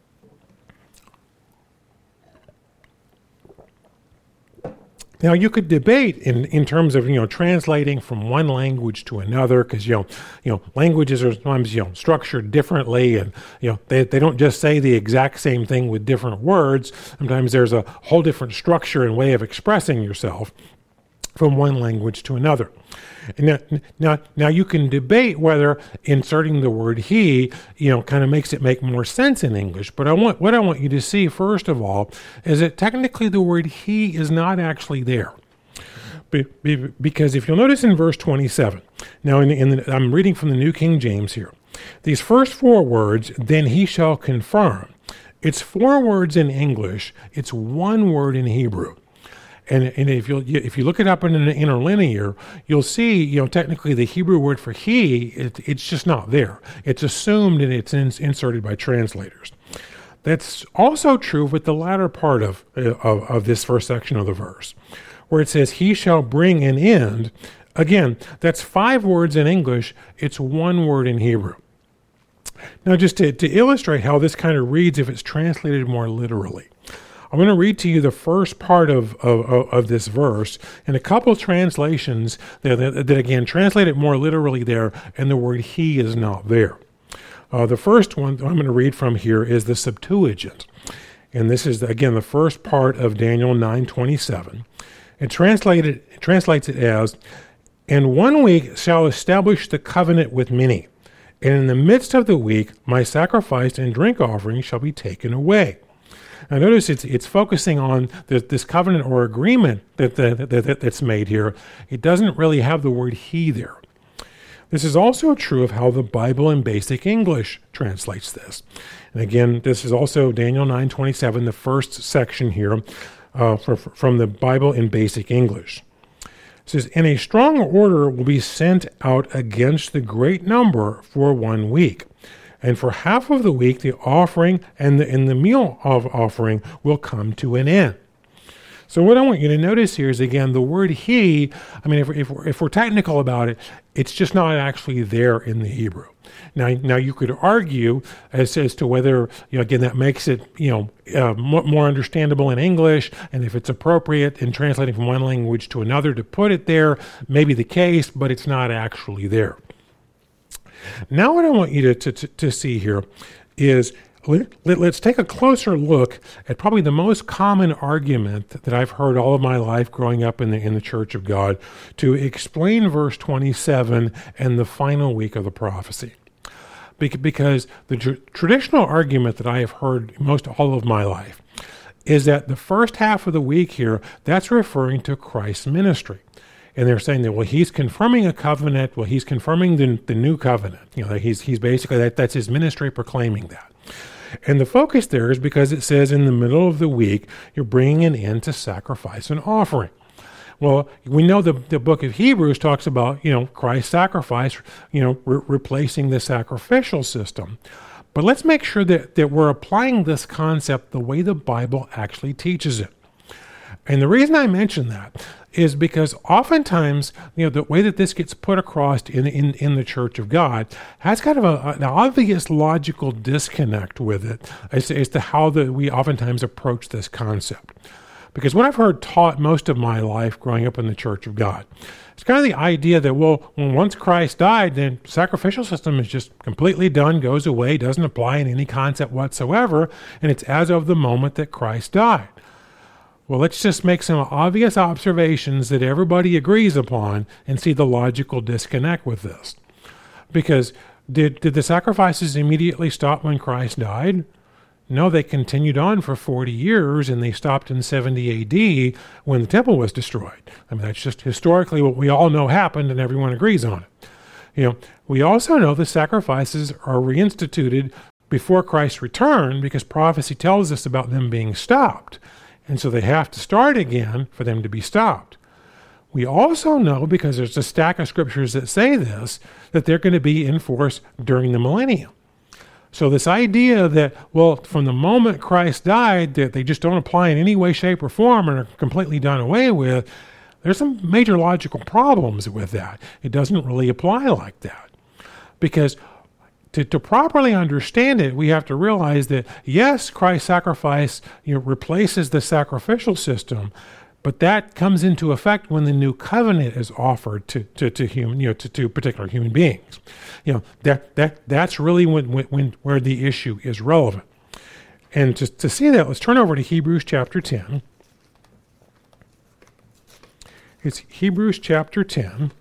Now, you could debate in terms of, translating from one language to another, because, languages are sometimes, structured differently, and, they don't just say the exact same thing with different words. Sometimes there's a whole different structure and way of expressing yourself from one language to another. And now you can debate whether inserting the word he, kind of makes it make more sense in English. But what I want you to see, first of all, is that technically the word he is not actually there. Because if you'll notice in verse 27, now I'm reading from the New King James here. These first four words, then he shall confirm. It's four words in English. It's one word in Hebrew. And if you look it up in an interlinear, you'll see, technically the Hebrew word for he, it's just not there. It's assumed and it's inserted by translators. That's also true with the latter part of this first section of the verse, where it says, he shall bring an end. Again, that's five words in English. It's one word in Hebrew. Now, just to illustrate how this kind of reads if it's translated more literally, I'm going to read to you the first part of this verse and a couple of translations that again translate it more literally there, and the word he is not there. The first one I'm going to read from here is the Septuagint, and this is again the first part of Daniel 9:27. It translates it as, "And 1 week shall establish the covenant with many, and in the midst of the week my sacrifice and drink offering shall be taken away." Now notice it's focusing on this covenant or agreement that's made here. It doesn't really have the word he there. This is also true of how the Bible in Basic English translates this. And again, this is also Daniel 9:27, the first section here from the Bible in Basic English. It says, "And a strong order will be sent out against the great number for 1 week. And for half of the week, the offering and the meal of offering will come to an end." So what I want you to notice here is, again, the word he, if we're technical about it, it's just not actually there in the Hebrew. Now you could argue as to whether, again, that makes it, more understandable in English, and if it's appropriate in translating from one language to another to put it there, maybe the case, but it's not actually there. Now what I want you to see here is, let's take a closer look at probably the most common argument that I've heard all of my life growing up in the Church of God to explain verse 27 and the final week of the prophecy. Because the traditional argument that I have heard most all of my life is that the first half of the week here, that's referring to Christ's ministry. And they're saying that, well, he's confirming a covenant. Well, he's confirming the new covenant. He's basically, that's his ministry proclaiming that. And the focus there is because it says in the middle of the week, you're bringing an end to sacrifice and offering. Well, we know the book of Hebrews talks about, Christ's sacrifice, replacing the sacrificial system. But let's make sure that we're applying this concept the way the Bible actually teaches it. And the reason I mention that is because oftentimes, the way that this gets put across in the Church of God has kind of an obvious logical disconnect with it as to how we oftentimes approach this concept. Because what I've heard taught most of my life growing up in the Church of God, it's kind of the idea that, well, when once Christ died, then sacrificial system is just completely done, goes away, doesn't apply in any concept whatsoever, and it's as of the moment that Christ died. Well, let's just make some obvious observations that everybody agrees upon and see the logical disconnect with this. Because did the sacrifices immediately stop when Christ died? No, they continued on for 40 years, and they stopped in 70 AD when the temple was destroyed. That's just historically what we all know happened, and everyone agrees on it. We also know the sacrifices are reinstituted before Christ's return because prophecy tells us about them being stopped. And so they have to start again for them to be stopped. We also know, because there's a stack of scriptures that say this, that they're going to be in force during the millennium. So this idea that, well, from the moment Christ died, that they just don't apply in any way, shape, or form and are completely done away with, there's some major logical problems with that. It doesn't really apply like that. Because to properly understand it, we have to realize that, yes, Christ's sacrifice replaces the sacrificial system, but that comes into effect when the new covenant is offered to particular human beings. That's really where the issue is relevant. And to see that, let's turn over to Hebrews chapter 10. It's Hebrews chapter 10.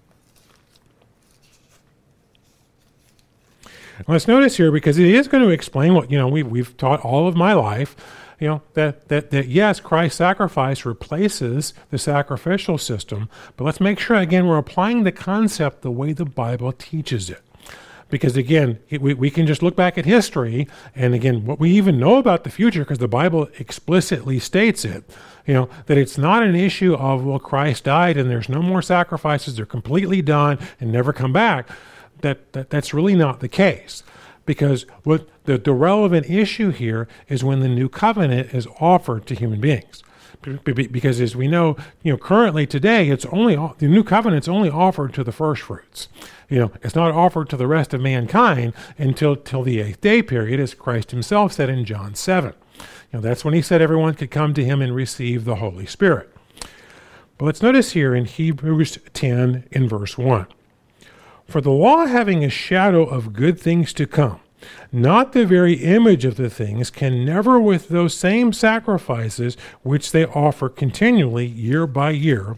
Let's notice here, because it is going to explain what, we've taught all of my life, that yes, Christ's sacrifice replaces the sacrificial system, but let's make sure, again, we're applying the concept the way the Bible teaches it. Because again, we can just look back at history, and again, what we even know about the future, because the Bible explicitly states it, that it's not an issue of, well, Christ died and there's no more sacrifices, they're completely done and never come back. That's really not the case. Because what the relevant issue here is when the new covenant is offered to human beings. Because as we know, currently today, the new covenant's only offered to the first fruits. It's not offered to the rest of mankind until the 8th day period, as Christ himself said in John 7. That's when he said everyone could come to him and receive the Holy Spirit. But let's notice here in Hebrews 10 in verse 1. For the law having a shadow of good things to come, not the very image of the things, can never with those same sacrifices which they offer continually year by year,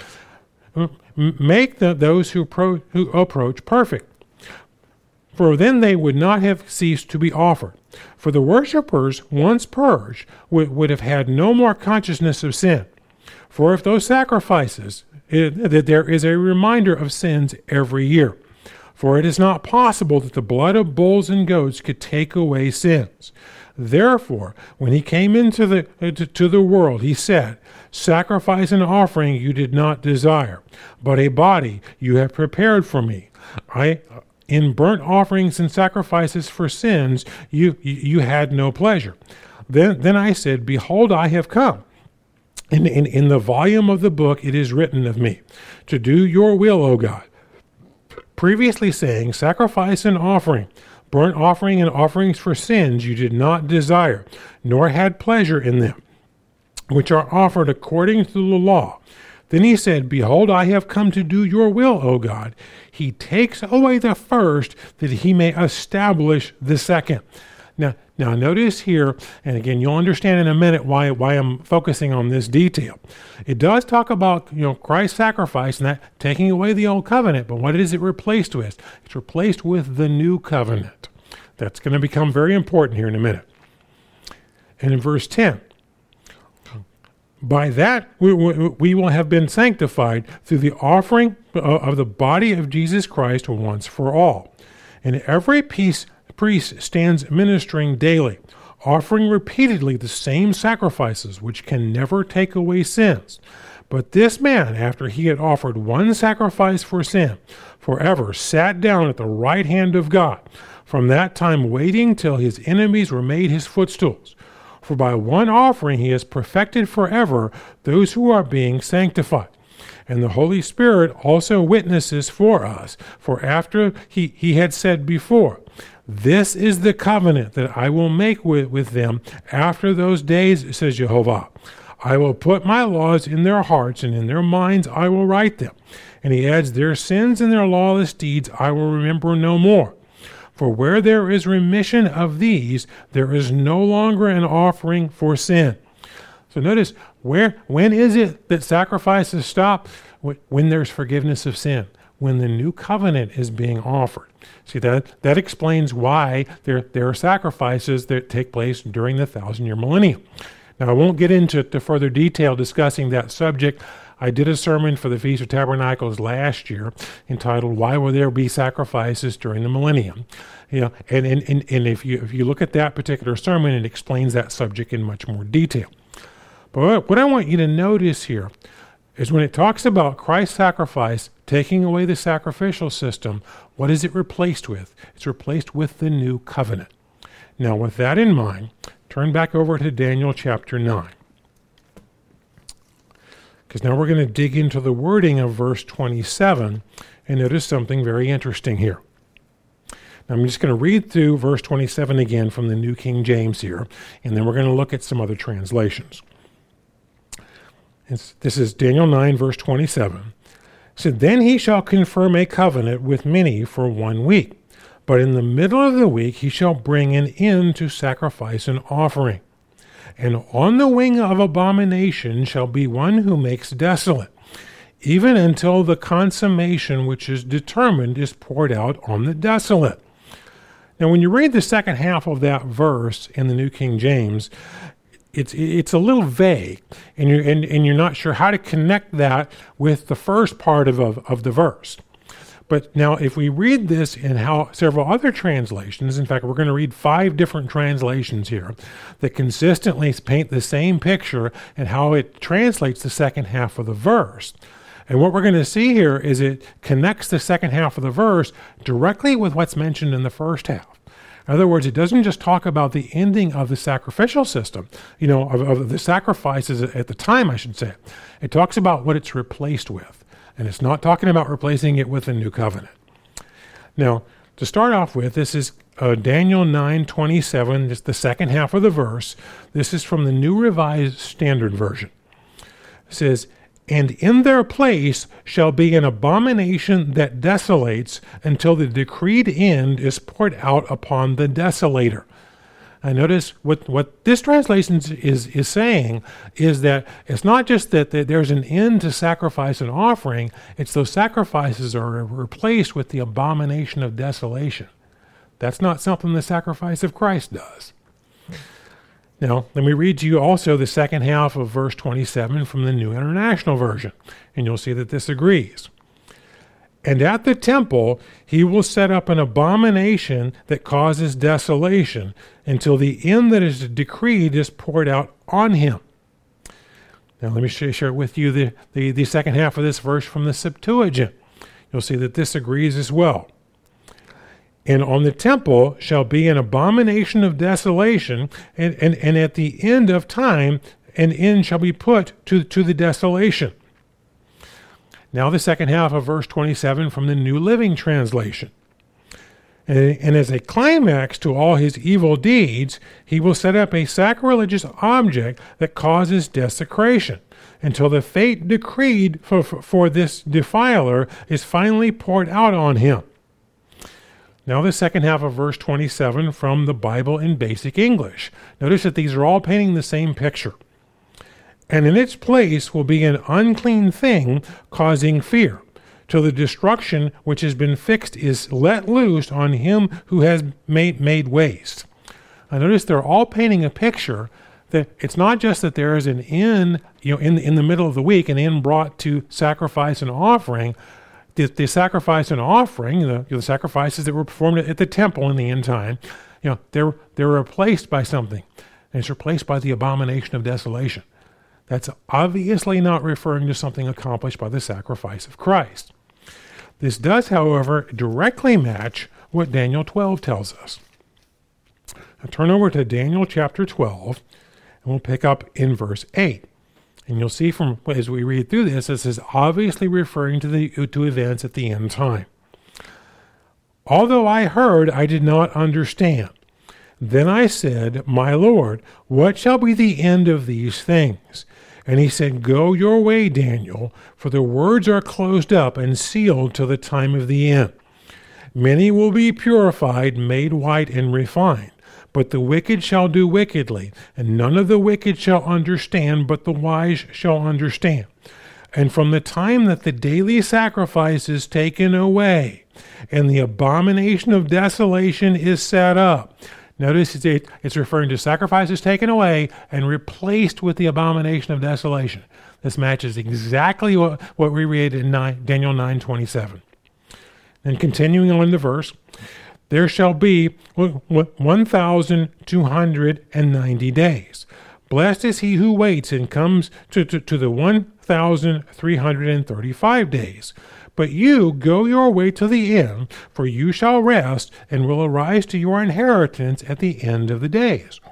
make those who approach perfect. For then they would not have ceased to be offered. For the worshippers, once purged, would have had no more consciousness of sin. For if those sacrifices, there is a reminder of sins every year. For it is not possible that the blood of bulls and goats could take away sins. Therefore, when he came into the world, he said, Sacrifice and offering you did not desire, but a body you have prepared for me. In burnt offerings and sacrifices for sins you had no pleasure. Then I said, Behold, I have come. In the volume of the book it is written of me, to do your will, O God. Previously saying, Sacrifice and offering, burnt offering and offerings for sins you did not desire, nor had pleasure in them, which are offered according to the law. Then he said, Behold, I have come to do your will, O God. He takes away the first, that he may establish the second. Now notice here, and again, you'll understand in a minute why I'm focusing on this detail. It does talk about, Christ's sacrifice and that taking away the old covenant, but what is it replaced with? It's replaced with the new covenant. That's going to become very important here in a minute. And in verse 10, by that we will have been sanctified through the offering of the body of Jesus Christ once for all. And every priest stands ministering daily, offering repeatedly the same sacrifices which can never take away sins. But this man, after he had offered one sacrifice for sin, forever sat down at the right hand of God, from that time waiting till his enemies were made his footstools. For by one offering he has perfected forever those who are being sanctified. And the Holy Spirit also witnesses for us, for after he had said before, This is the covenant that I will make with them after those days, says Jehovah. I will put my laws in their hearts, and in their minds I will write them. And he adds, Their sins and their lawless deeds I will remember no more. For where there is remission of these, there is no longer an offering for sin. So notice, when is it that sacrifices stop? When there's forgiveness of sin, when the new covenant is being offered. See, that explains why there are sacrifices that take place during the 1,000-year millennium. Now, I won't get into further detail discussing that subject. I did a sermon for the Feast of Tabernacles last year entitled, Why Will There Be Sacrifices During the Millennium? And if you look at that particular sermon, it explains that subject in much more detail. But what I want you to notice here is when it talks about Christ's sacrifice taking away the sacrificial system, what is it replaced with? It's replaced with the new covenant. Now, with that in mind, turn back over to Daniel chapter 9. Because now we're going to dig into the wording of verse 27 and notice something very interesting here. Now, I'm just going to read through verse 27 again from the New King James here, and then we're going to look at some other translations. This is Daniel 9, verse 27. It said, Then he shall confirm a covenant with many for 1 week, but in the middle of the week he shall bring an end to sacrifice and offering. And on the wing of abomination shall be one who makes desolate, even until the consummation which is determined is poured out on the desolate. Now, when you read the second half of that verse in the New King James, it's a little vague, and you're not sure how to connect that with the first part of the verse. But now, if we read this in how several other translations, in fact, we're going to read 5 different translations here that consistently paint the same picture and how it translates the second half of the verse. And what we're going to see here is it connects the second half of the verse directly with what's mentioned in the first half. In other words, it doesn't just talk about the ending of the sacrificial system, of the sacrifices at the time, I should say. It talks about what it's replaced with. And it's not talking about replacing it with a new covenant. Now, to start off with, this is Daniel 9:27, just the second half of the verse. This is from the New Revised Standard Version. It says, "And in their place shall be an abomination that desolates until the decreed end is poured out upon the desolator." I notice what this translation is saying is that it's not just that there's an end to sacrifice and offering, it's those sacrifices are replaced with the abomination of desolation. That's not something the sacrifice of Christ does. Now, let me read to you also the second half of verse 27 from the New International Version, and you'll see that this agrees. "And at the temple he will set up an abomination that causes desolation until the end that is decreed is poured out on him." Now let me share with you the second half of this verse from the Septuagint. You'll see that this agrees as well. "And on the temple shall be an abomination of desolation, and at the end of time an end shall be put to the desolation." Now the second half of verse 27 from the New Living Translation. "And as a climax to all his evil deeds, he will set up a sacrilegious object that causes desecration, until the fate decreed for this defiler is finally poured out on him." Now the second half of verse 27 from the Bible in Basic English. Notice that these are all painting the same picture. "And in its place will be an unclean thing, causing fear, till the destruction which has been fixed is let loose on him who has made waste." I notice they're all painting a picture that it's not just that there is an end, in the middle of the week, an end brought to sacrifice and offering. The sacrifice and offering, the sacrifices that were performed at the temple in the end time, they're replaced by something, and it's replaced by the abomination of desolation. That's obviously not referring to something accomplished by the sacrifice of Christ. This does, however, directly match what Daniel 12 tells us. Now turn over to Daniel chapter 12, and we'll pick up in verse 8. And you'll see as we read through this is obviously referring to events at the end time. "Although I heard, I did not understand. Then I said, My Lord, what shall be the end of these things? And he said, Go your way, Daniel, for the words are closed up and sealed till the time of the end. Many will be purified, made white, and refined. But the wicked shall do wickedly, and none of the wicked shall understand, but the wise shall understand. And from the time that the daily sacrifice is taken away, and the abomination of desolation is set up." Notice it's referring to sacrifices taken away and replaced with the abomination of desolation. This matches exactly what we read in Daniel 9:27. And continuing on the verse, "There shall be 1,290 days. Blessed is he who waits and comes to the 1,335 days. But you go your way to the end, for you shall rest and will arise to your inheritance at the end of the days."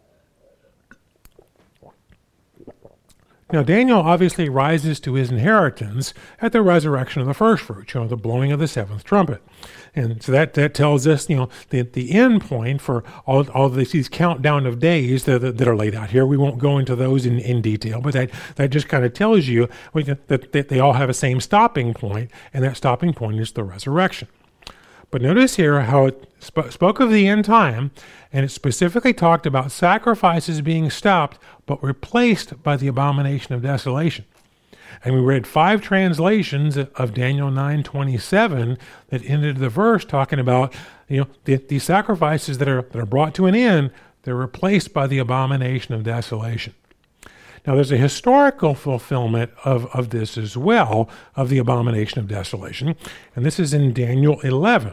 Now, Daniel obviously rises to his inheritance at the resurrection of the first fruits, the blowing of the seventh trumpet. And so that tells us, the end point for all these countdown of days that are laid out here. We won't go into those in detail, but that just kind of tells you that they all have a same stopping point, and that stopping point is the resurrection. But notice here how it spoke of the end time, and it specifically talked about sacrifices being stopped, but replaced by the abomination of desolation. And we read 5 translations of Daniel 9:27 that ended the verse talking about, these sacrifices that are brought to an end, They're replaced by the abomination of desolation. Now, there's a historical fulfillment of this as well, of the abomination of desolation, and this is in Daniel 11.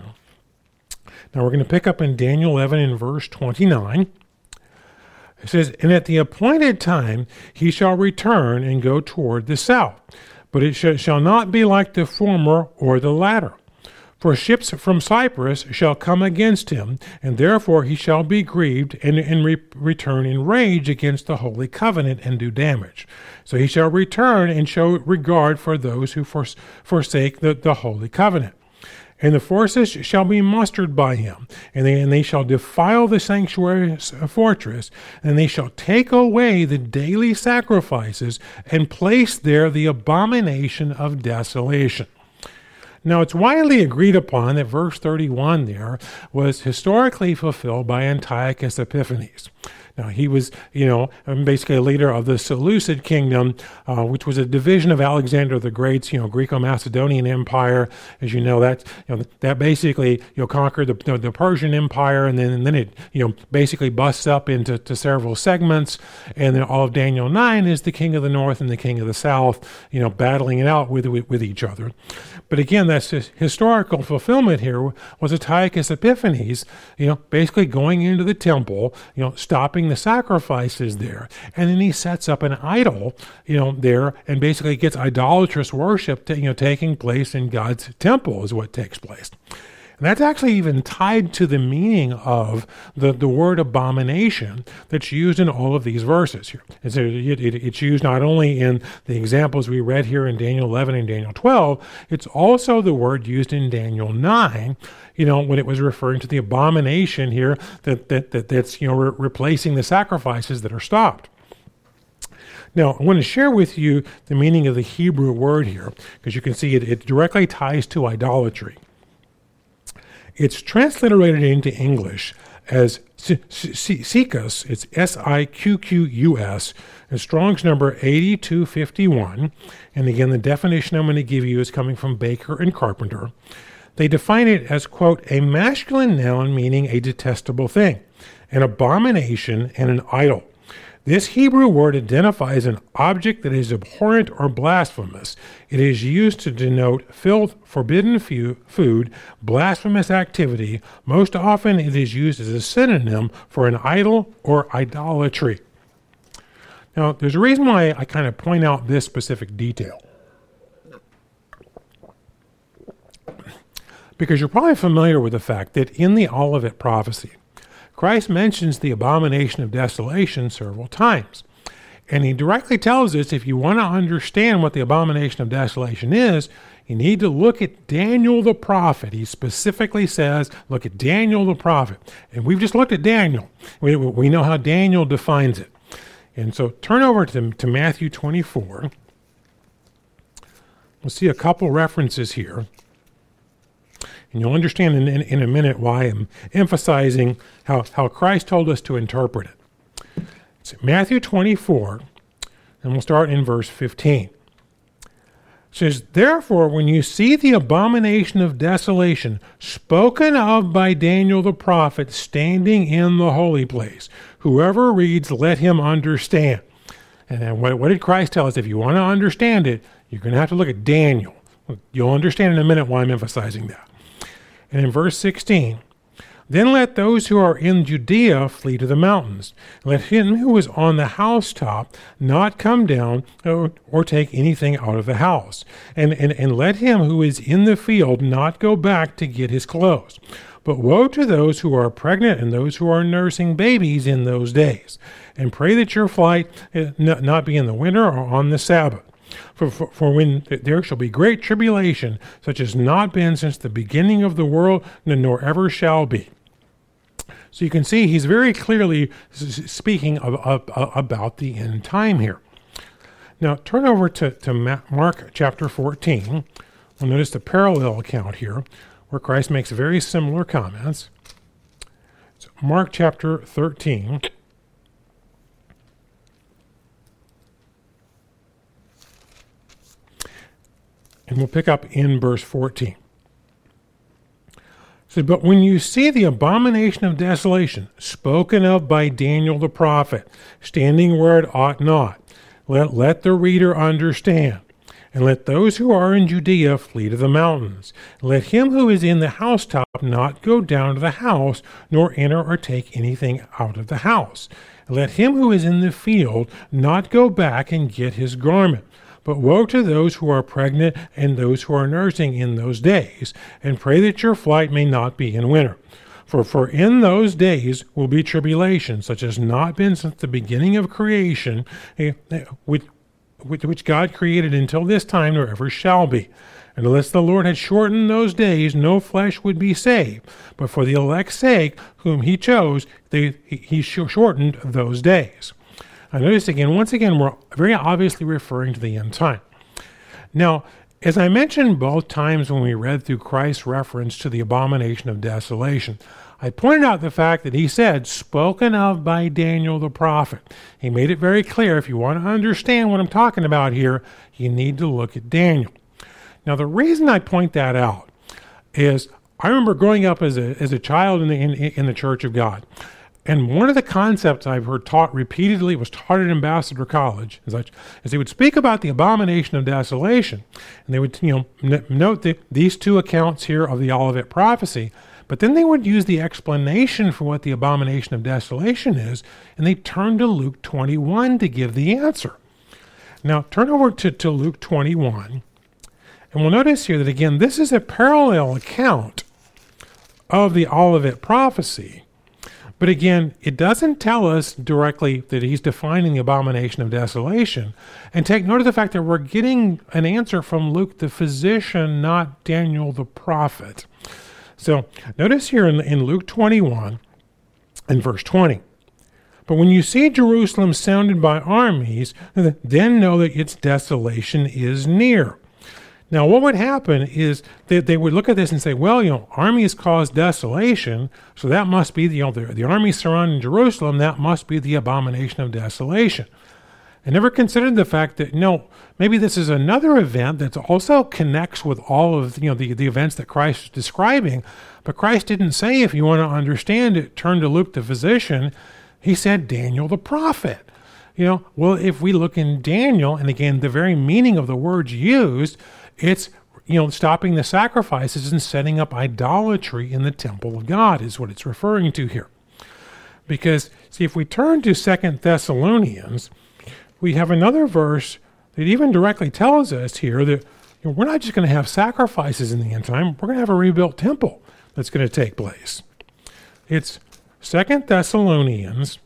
Now, we're going to pick up in Daniel 11 in verse 29. It says, "And at the appointed time he shall return and go toward the south, but it shall not be like the former or the latter. For ships from Cyprus shall come against him, and therefore he shall be grieved and return in rage against the holy covenant and do damage. So he shall return and show regard for those who forsake the holy covenant. And the forces shall be mustered by him, and they shall defile the sanctuary fortress, and they shall take away the daily sacrifices and place there the abomination of desolation." Now, it's widely agreed upon that verse 31 there was historically fulfilled by Antiochus Epiphanes. Now, he was, basically a leader of the Seleucid kingdom, which was a division of Alexander the Great's, Greco-Macedonian Empire. As you know, that basically, conquered the Persian Empire, and then it, basically busts up into several segments. And then all of Daniel 9 is the king of the north and the king of the south, battling it out with each other. But again, that's historical fulfillment here was Antiochus Epiphanes, basically going into the temple, stopping the sacrifices there. And then he sets up an idol, there, and basically gets idolatrous worship, taking place in God's temple is what takes place. And that's actually even tied to the meaning of the word abomination that's used in all of these verses here. And so it's used not only in the examples we read here in Daniel 11 and Daniel 12, it's also the word used in Daniel 9, when it was referring to the abomination here that's replacing the sacrifices that are stopped. Now, I want to share with you the meaning of the Hebrew word here, because you can see it directly ties to idolatry. It's transliterated into English as sikus. It's Siqqus, and Strong's number 8251. And again, the definition I'm going to give you is coming from Baker and Carpenter. They define it as, quote, a masculine noun meaning a detestable thing, an abomination, and an idol. This Hebrew word identifies an object that is abhorrent or blasphemous. It is used to denote filth, forbidden food, blasphemous activity. Most often it is used as a synonym for an idol or idolatry. Now, there's a reason why I kind of point out this specific detail. Because you're probably familiar with the fact that in the Olivet prophecy, Christ mentions the abomination of desolation several times. And he directly tells us if you want to understand what the abomination of desolation is, you need to look at Daniel the prophet. He specifically says, look at Daniel the prophet. And we've just looked at Daniel. We know how Daniel defines it. And so turn over to Matthew 24. We'll see a couple references here. And you'll understand in a minute why I'm emphasizing how Christ told us to interpret it. It's Matthew 24, and we'll start in verse 15. It says, therefore, when you see the abomination of desolation spoken of by Daniel the prophet standing in the holy place, whoever reads, let him understand. And what did Christ tell us? If you want to understand it, you're going to have to look at Daniel. You'll understand in a minute why I'm emphasizing that. And in verse 16, then let those who are in Judea flee to the mountains. Let him who is on the housetop not come down or take anything out of the house. And let him who is in the field not go back to get his clothes. But woe to those who are pregnant and those who are nursing babies in those days. And pray that your flight not be in the winter or on the Sabbath. For when there shall be great tribulation, such as not been since the beginning of the world, nor ever shall be. So you can see he's very clearly speaking about the end time here. Now turn over to Mark chapter 14. We'll notice the parallel account here, where Christ makes very similar comments. So Mark chapter 13. And we'll pick up in verse 14. It So, but when you see the abomination of desolation spoken of by Daniel the prophet, standing where it ought not, let the reader understand. And let those who are in Judea flee to the mountains. Let him who is in the housetop not go down to the house, nor enter or take anything out of the house. Let him who is in the field not go back and get his garment. But woe to those who are pregnant and those who are nursing in those days, and pray that your flight may not be in winter. For in those days will be tribulation, such as not been since the beginning of creation, which God created until this time, nor ever shall be. And unless the Lord had shortened those days, no flesh would be saved. But for the elect's sake, whom he chose, he shortened those days. Now notice again, once again, we're very obviously referring to the end time. Now, as I mentioned both times when we read through Christ's reference to the abomination of desolation, I pointed out the fact that he said, spoken of by Daniel the prophet. He made it very clear, if you want to understand what I'm talking about here, you need to look at Daniel. Now, the reason I point that out is I remember growing up as a child in the Church of God. And one of the concepts I've heard taught repeatedly was taught at Ambassador College, is they would speak about the abomination of desolation, and they would note these two accounts here of the Olivet prophecy, but then they would use the explanation for what the abomination of desolation is, and they turn to Luke 21 to give the answer. Now, turn over to Luke 21, and we'll notice here that, again, this is a parallel account of the Olivet prophecy. But again, it doesn't tell us directly that he's defining the abomination of desolation. And take note of the fact that we're getting an answer from Luke the physician, not Daniel the prophet. So notice here in Luke 21 and verse 20. But when you see Jerusalem surrounded by armies, then know that its desolation is near. Now, what would happen is that they would look at this and say, well, armies cause desolation, so that must be, the army surrounding Jerusalem, that must be the abomination of desolation. I never considered the fact that, maybe this is another event that also connects with all of, the events that Christ is describing, but Christ didn't say, if you want to understand it, turn to Luke the physician. He said Daniel the prophet. Well, if we look in Daniel, and again, the very meaning of the words used, it's, stopping the sacrifices and setting up idolatry in the temple of God is what it's referring to here. Because, see, if we turn to 2 Thessalonians, we have another verse that even directly tells us here that we're not just going to have sacrifices in the end time, we're going to have a rebuilt temple that's going to take place. It's 2 Thessalonians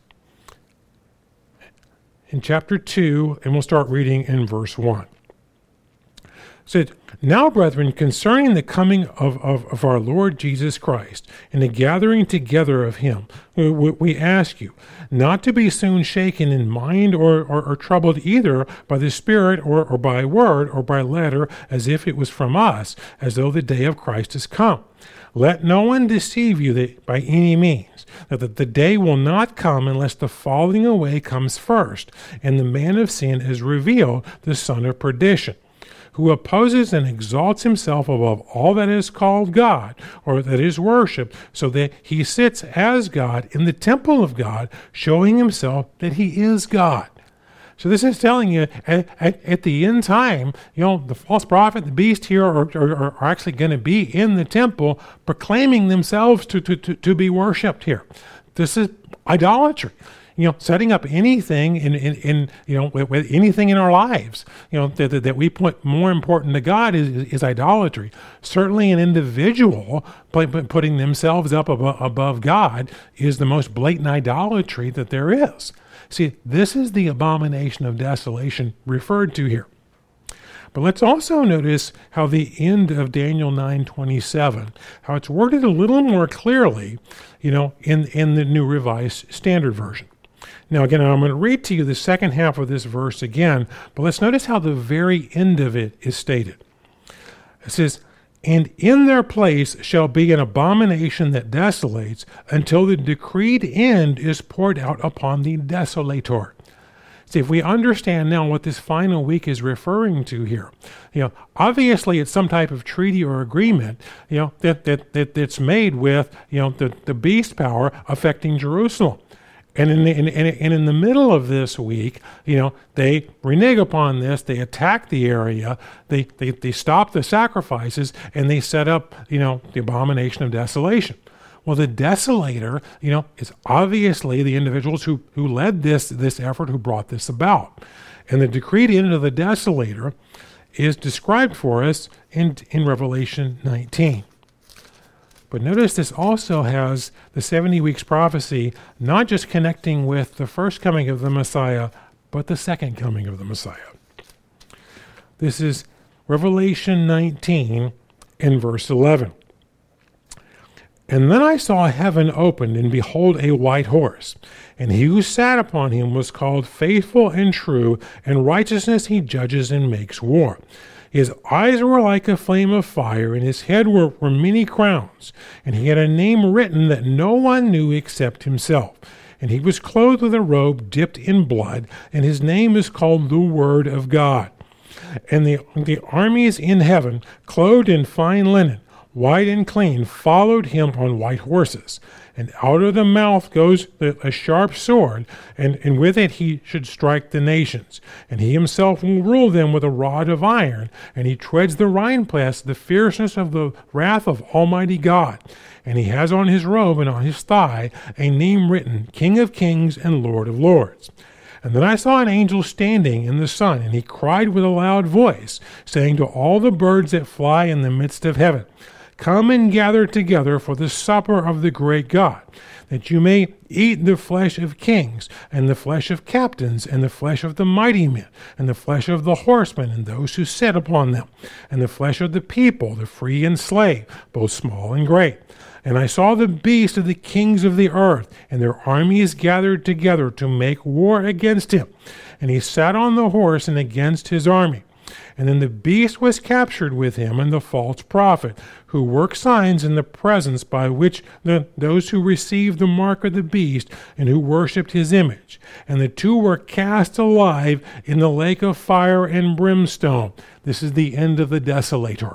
in chapter 2, and we'll start reading in verse 1. Said, now, brethren, concerning the coming of our Lord Jesus Christ and the gathering together of him, we ask you not to be soon shaken in mind or troubled either by the Spirit or by word or by letter, as if it was from us, as though the day of Christ has come. Let no one deceive you that by any means, that the day will not come unless the falling away comes first, and the man of sin is revealed, the son of perdition, who opposes and exalts himself above all that is called God, or that is worshipped, so that he sits as God in the temple of God, showing himself that he is God. So this is telling you, at the end time, the false prophet, the beast here are actually going to be in the temple, proclaiming themselves to be worshipped here. This is idolatry. Setting up anything with anything in our lives, that we put more important to God is idolatry. Certainly an individual putting themselves up above God is the most blatant idolatry that there is. See, this is the abomination of desolation referred to here. But let's also notice how the end of Daniel 9:27, how it's worded a little more clearly, in the New Revised Standard Version. Now, again, I'm going to read to you the second half of this verse again, but let's notice how the very end of it is stated. It says, and in their place shall be an abomination that desolates until the decreed end is poured out upon the desolator. See, if we understand now what this final week is referring to here, obviously it's some type of treaty or agreement, that's made with, the beast power affecting Jerusalem. And in the middle of this week, they renege upon this. They attack the area. They stop the sacrifices, and they set up, the abomination of desolation. Well, the desolator, is obviously the individuals who led this effort, who brought this about. And the decreed end of the desolator is described for us in Revelation 19. But notice this also has the 70 weeks prophecy, not just connecting with the first coming of the Messiah, but the second coming of the Messiah. This is Revelation 19 in verse 11. And then I saw heaven opened, and behold, a white horse. And he who sat upon him was called Faithful and True, and righteousness he judges and makes war. His eyes were like a flame of fire, and his head were many crowns. And he had a name written that no one knew except himself. And he was clothed with a robe dipped in blood, and his name is called the Word of God. And the armies in heaven, clothed in fine linen, white and clean, followed him on white horses. And out of the mouth goes a sharp sword, and with it he should strike the nations. And he himself will rule them with a rod of iron, and he treads the winepress, the fierceness of the wrath of Almighty God. And he has on his robe and on his thigh a name written, King of Kings and Lord of Lords. And then I saw an angel standing in the sun, and he cried with a loud voice, saying to all the birds that fly in the midst of heaven, Come and gather together for the supper of the great God, that you may eat the flesh of kings, and the flesh of captains, and the flesh of the mighty men, and the flesh of the horsemen, and those who sit upon them, and the flesh of the people, the free and slave, both small and great. And I saw the beast of the kings of the earth, and their armies gathered together to make war against him. And he sat on the horse and against his army. And then the beast was captured with him, and the false prophet, who worked signs in the presence by which those who received the mark of the beast and who worshipped his image. And the two were cast alive in the lake of fire and brimstone. This is the end of the desolator.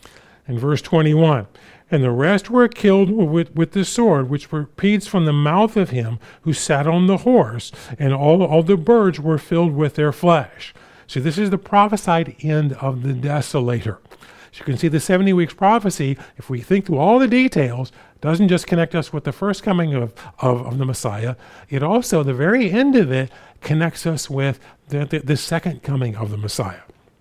In verse 21, and the rest were killed with the sword, which proceeds from the mouth of him who sat on the horse, and all the birds were filled with their flesh. So this is the prophesied end of the desolator. So you can see the 70 weeks prophecy, if we think through all the details, doesn't just connect us with the first coming of the Messiah. It also, the very end of it, connects us with the second coming of the Messiah.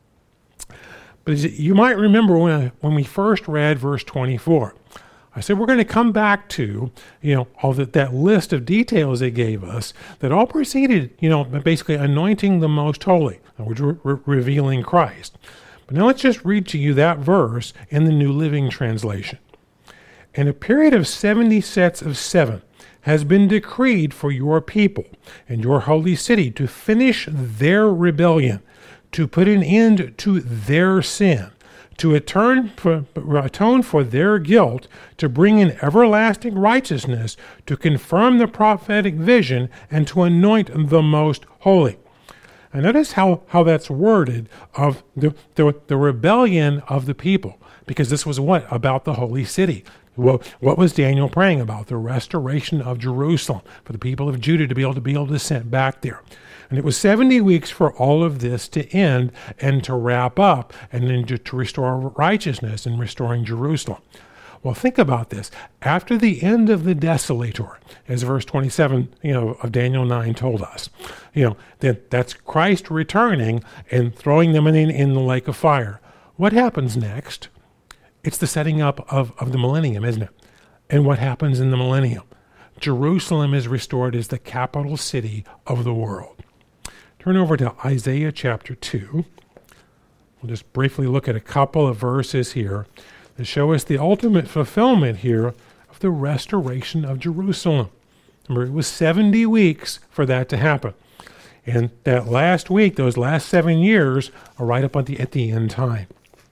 But you might remember when we first read verse 24, I said we're going to come back to, all that list of details they gave us that all preceded, basically anointing the most holy, which revealing Christ. But now let's just read to you that verse in the New Living Translation. And a period of 70 sets of 7 has been decreed for your people and your holy city to finish their rebellion, to put an end to their sin, to atone for their guilt, to bring in everlasting righteousness, to confirm the prophetic vision, and to anoint the most holy. And notice how that's worded of the rebellion of the people, because this was what? About the holy city. Well, what was Daniel praying about? The restoration of Jerusalem, for the people of Judah to be able to send back there. And it was 70 weeks for all of this to end and to wrap up, and then to restore righteousness and restoring Jerusalem. Well, think about this. After the end of the desolator, as verse 27, of Daniel 9 told us, that's Christ returning and throwing them in the lake of fire. What happens next? It's the setting up of the millennium, isn't it? And what happens in the millennium? Jerusalem is restored as the capital city of the world. Turn over to Isaiah chapter 2. We'll just briefly look at a couple of verses here that show us the ultimate fulfillment here of the restoration of Jerusalem. Remember, it was 70 weeks for that to happen. And that last week, those last 7 years, are right up at the end time.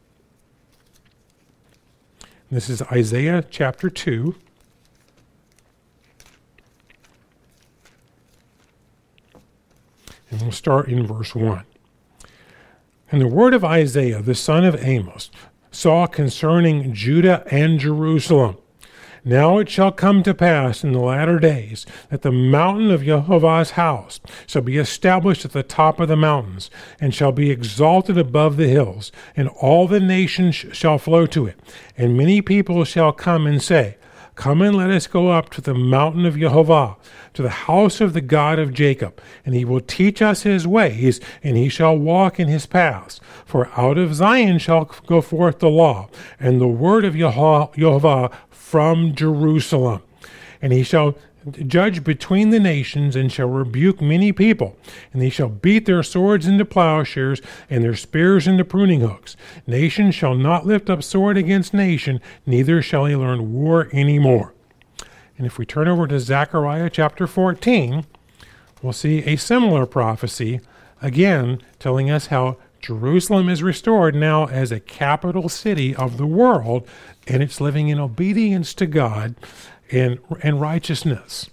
This is Isaiah chapter 2. In We'll start in verse 1. And the word of Isaiah, the son of Amos, saw concerning Judah and Jerusalem. Now it shall come to pass in the latter days that the mountain of Jehovah's house shall be established at the top of the mountains, and shall be exalted above the hills, and all the nations shall flow to it. And many people shall come and say, Come and let us go up to the mountain of Jehovah, to the house of the God of Jacob, and he will teach us his ways, and he shall walk in his paths. For out of Zion shall go forth the law, and the word of Jehovah from Jerusalem. And he shall judge between the nations, and shall rebuke many people. And they shall beat their swords into plowshares, and their spears into pruning hooks. Nation shall not lift up sword against nation, neither shall he learn war any more. And if we turn over to Zechariah chapter 14, we'll see a similar prophecy, again telling us how Jerusalem is restored now as a capital city of the world, and it's living in obedience to God and righteousness.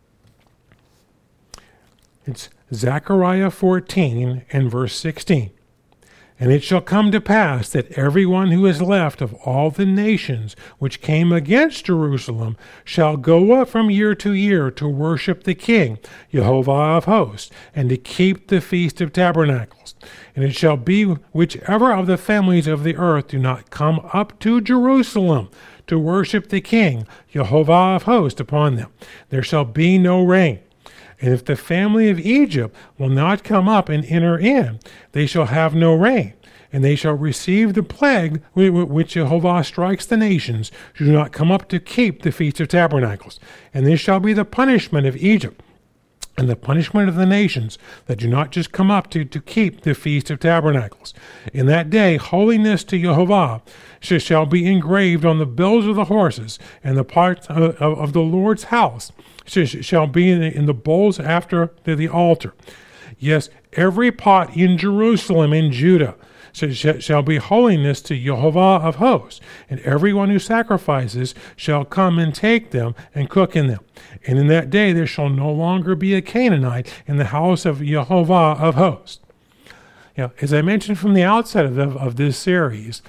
It's Zechariah 14 and verse 16. And it shall come to pass that everyone who is left of all the nations which came against Jerusalem shall go up from year to year to worship the King, Jehovah of hosts, and to keep the Feast of Tabernacles. And it shall be whichever of the families of the earth do not come up to Jerusalem to worship the King, Jehovah of hosts, upon them, there shall be no rain. And if the family of Egypt will not come up and enter in, they shall have no rain. And they shall receive the plague which Jehovah strikes the nations who do not come up to keep the Feast of Tabernacles. And this shall be the punishment of Egypt, and the punishment of the nations that do not just come up to keep the Feast of Tabernacles. In that day, holiness to Jehovah shall be engraved on the bills of the horses, and the parts of the Lord's house shall be in the bowls after the altar. Yes, every pot in Jerusalem and Judah shall be holiness to Jehovah of hosts, and everyone who sacrifices shall come and take them and cook in them. And in that day there shall no longer be a Canaanite in the house of Jehovah of hosts. As I mentioned from the outset of this series,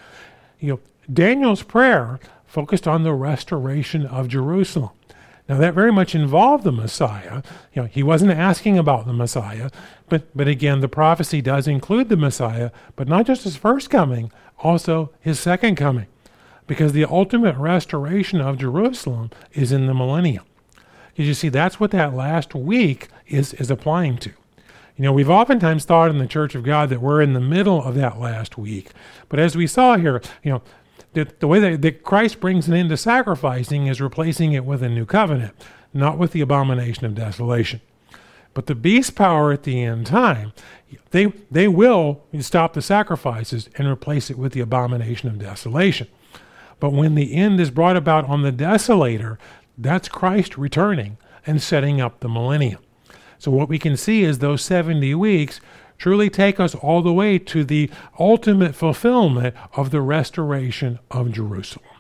Daniel's prayer focused on the restoration of Jerusalem. Now that very much involved the Messiah. He wasn't asking about the Messiah, but again, the prophecy does include the Messiah, but not just his first coming, also his second coming, because the ultimate restoration of Jerusalem is in the millennium. You see, that's what that last week is applying to. We've oftentimes thought in the Church of God that we're in the middle of that last week, but as we saw here, the way that Christ brings an end to sacrificing is replacing it with a new covenant, not with the abomination of desolation. But the beast power at the end time, they will stop the sacrifices and replace it with the abomination of desolation. But when the end is brought about on the desolator, that's Christ returning and setting up the millennium. So what we can see is those 70 weeks truly take us all the way to the ultimate fulfillment of the restoration of Jerusalem.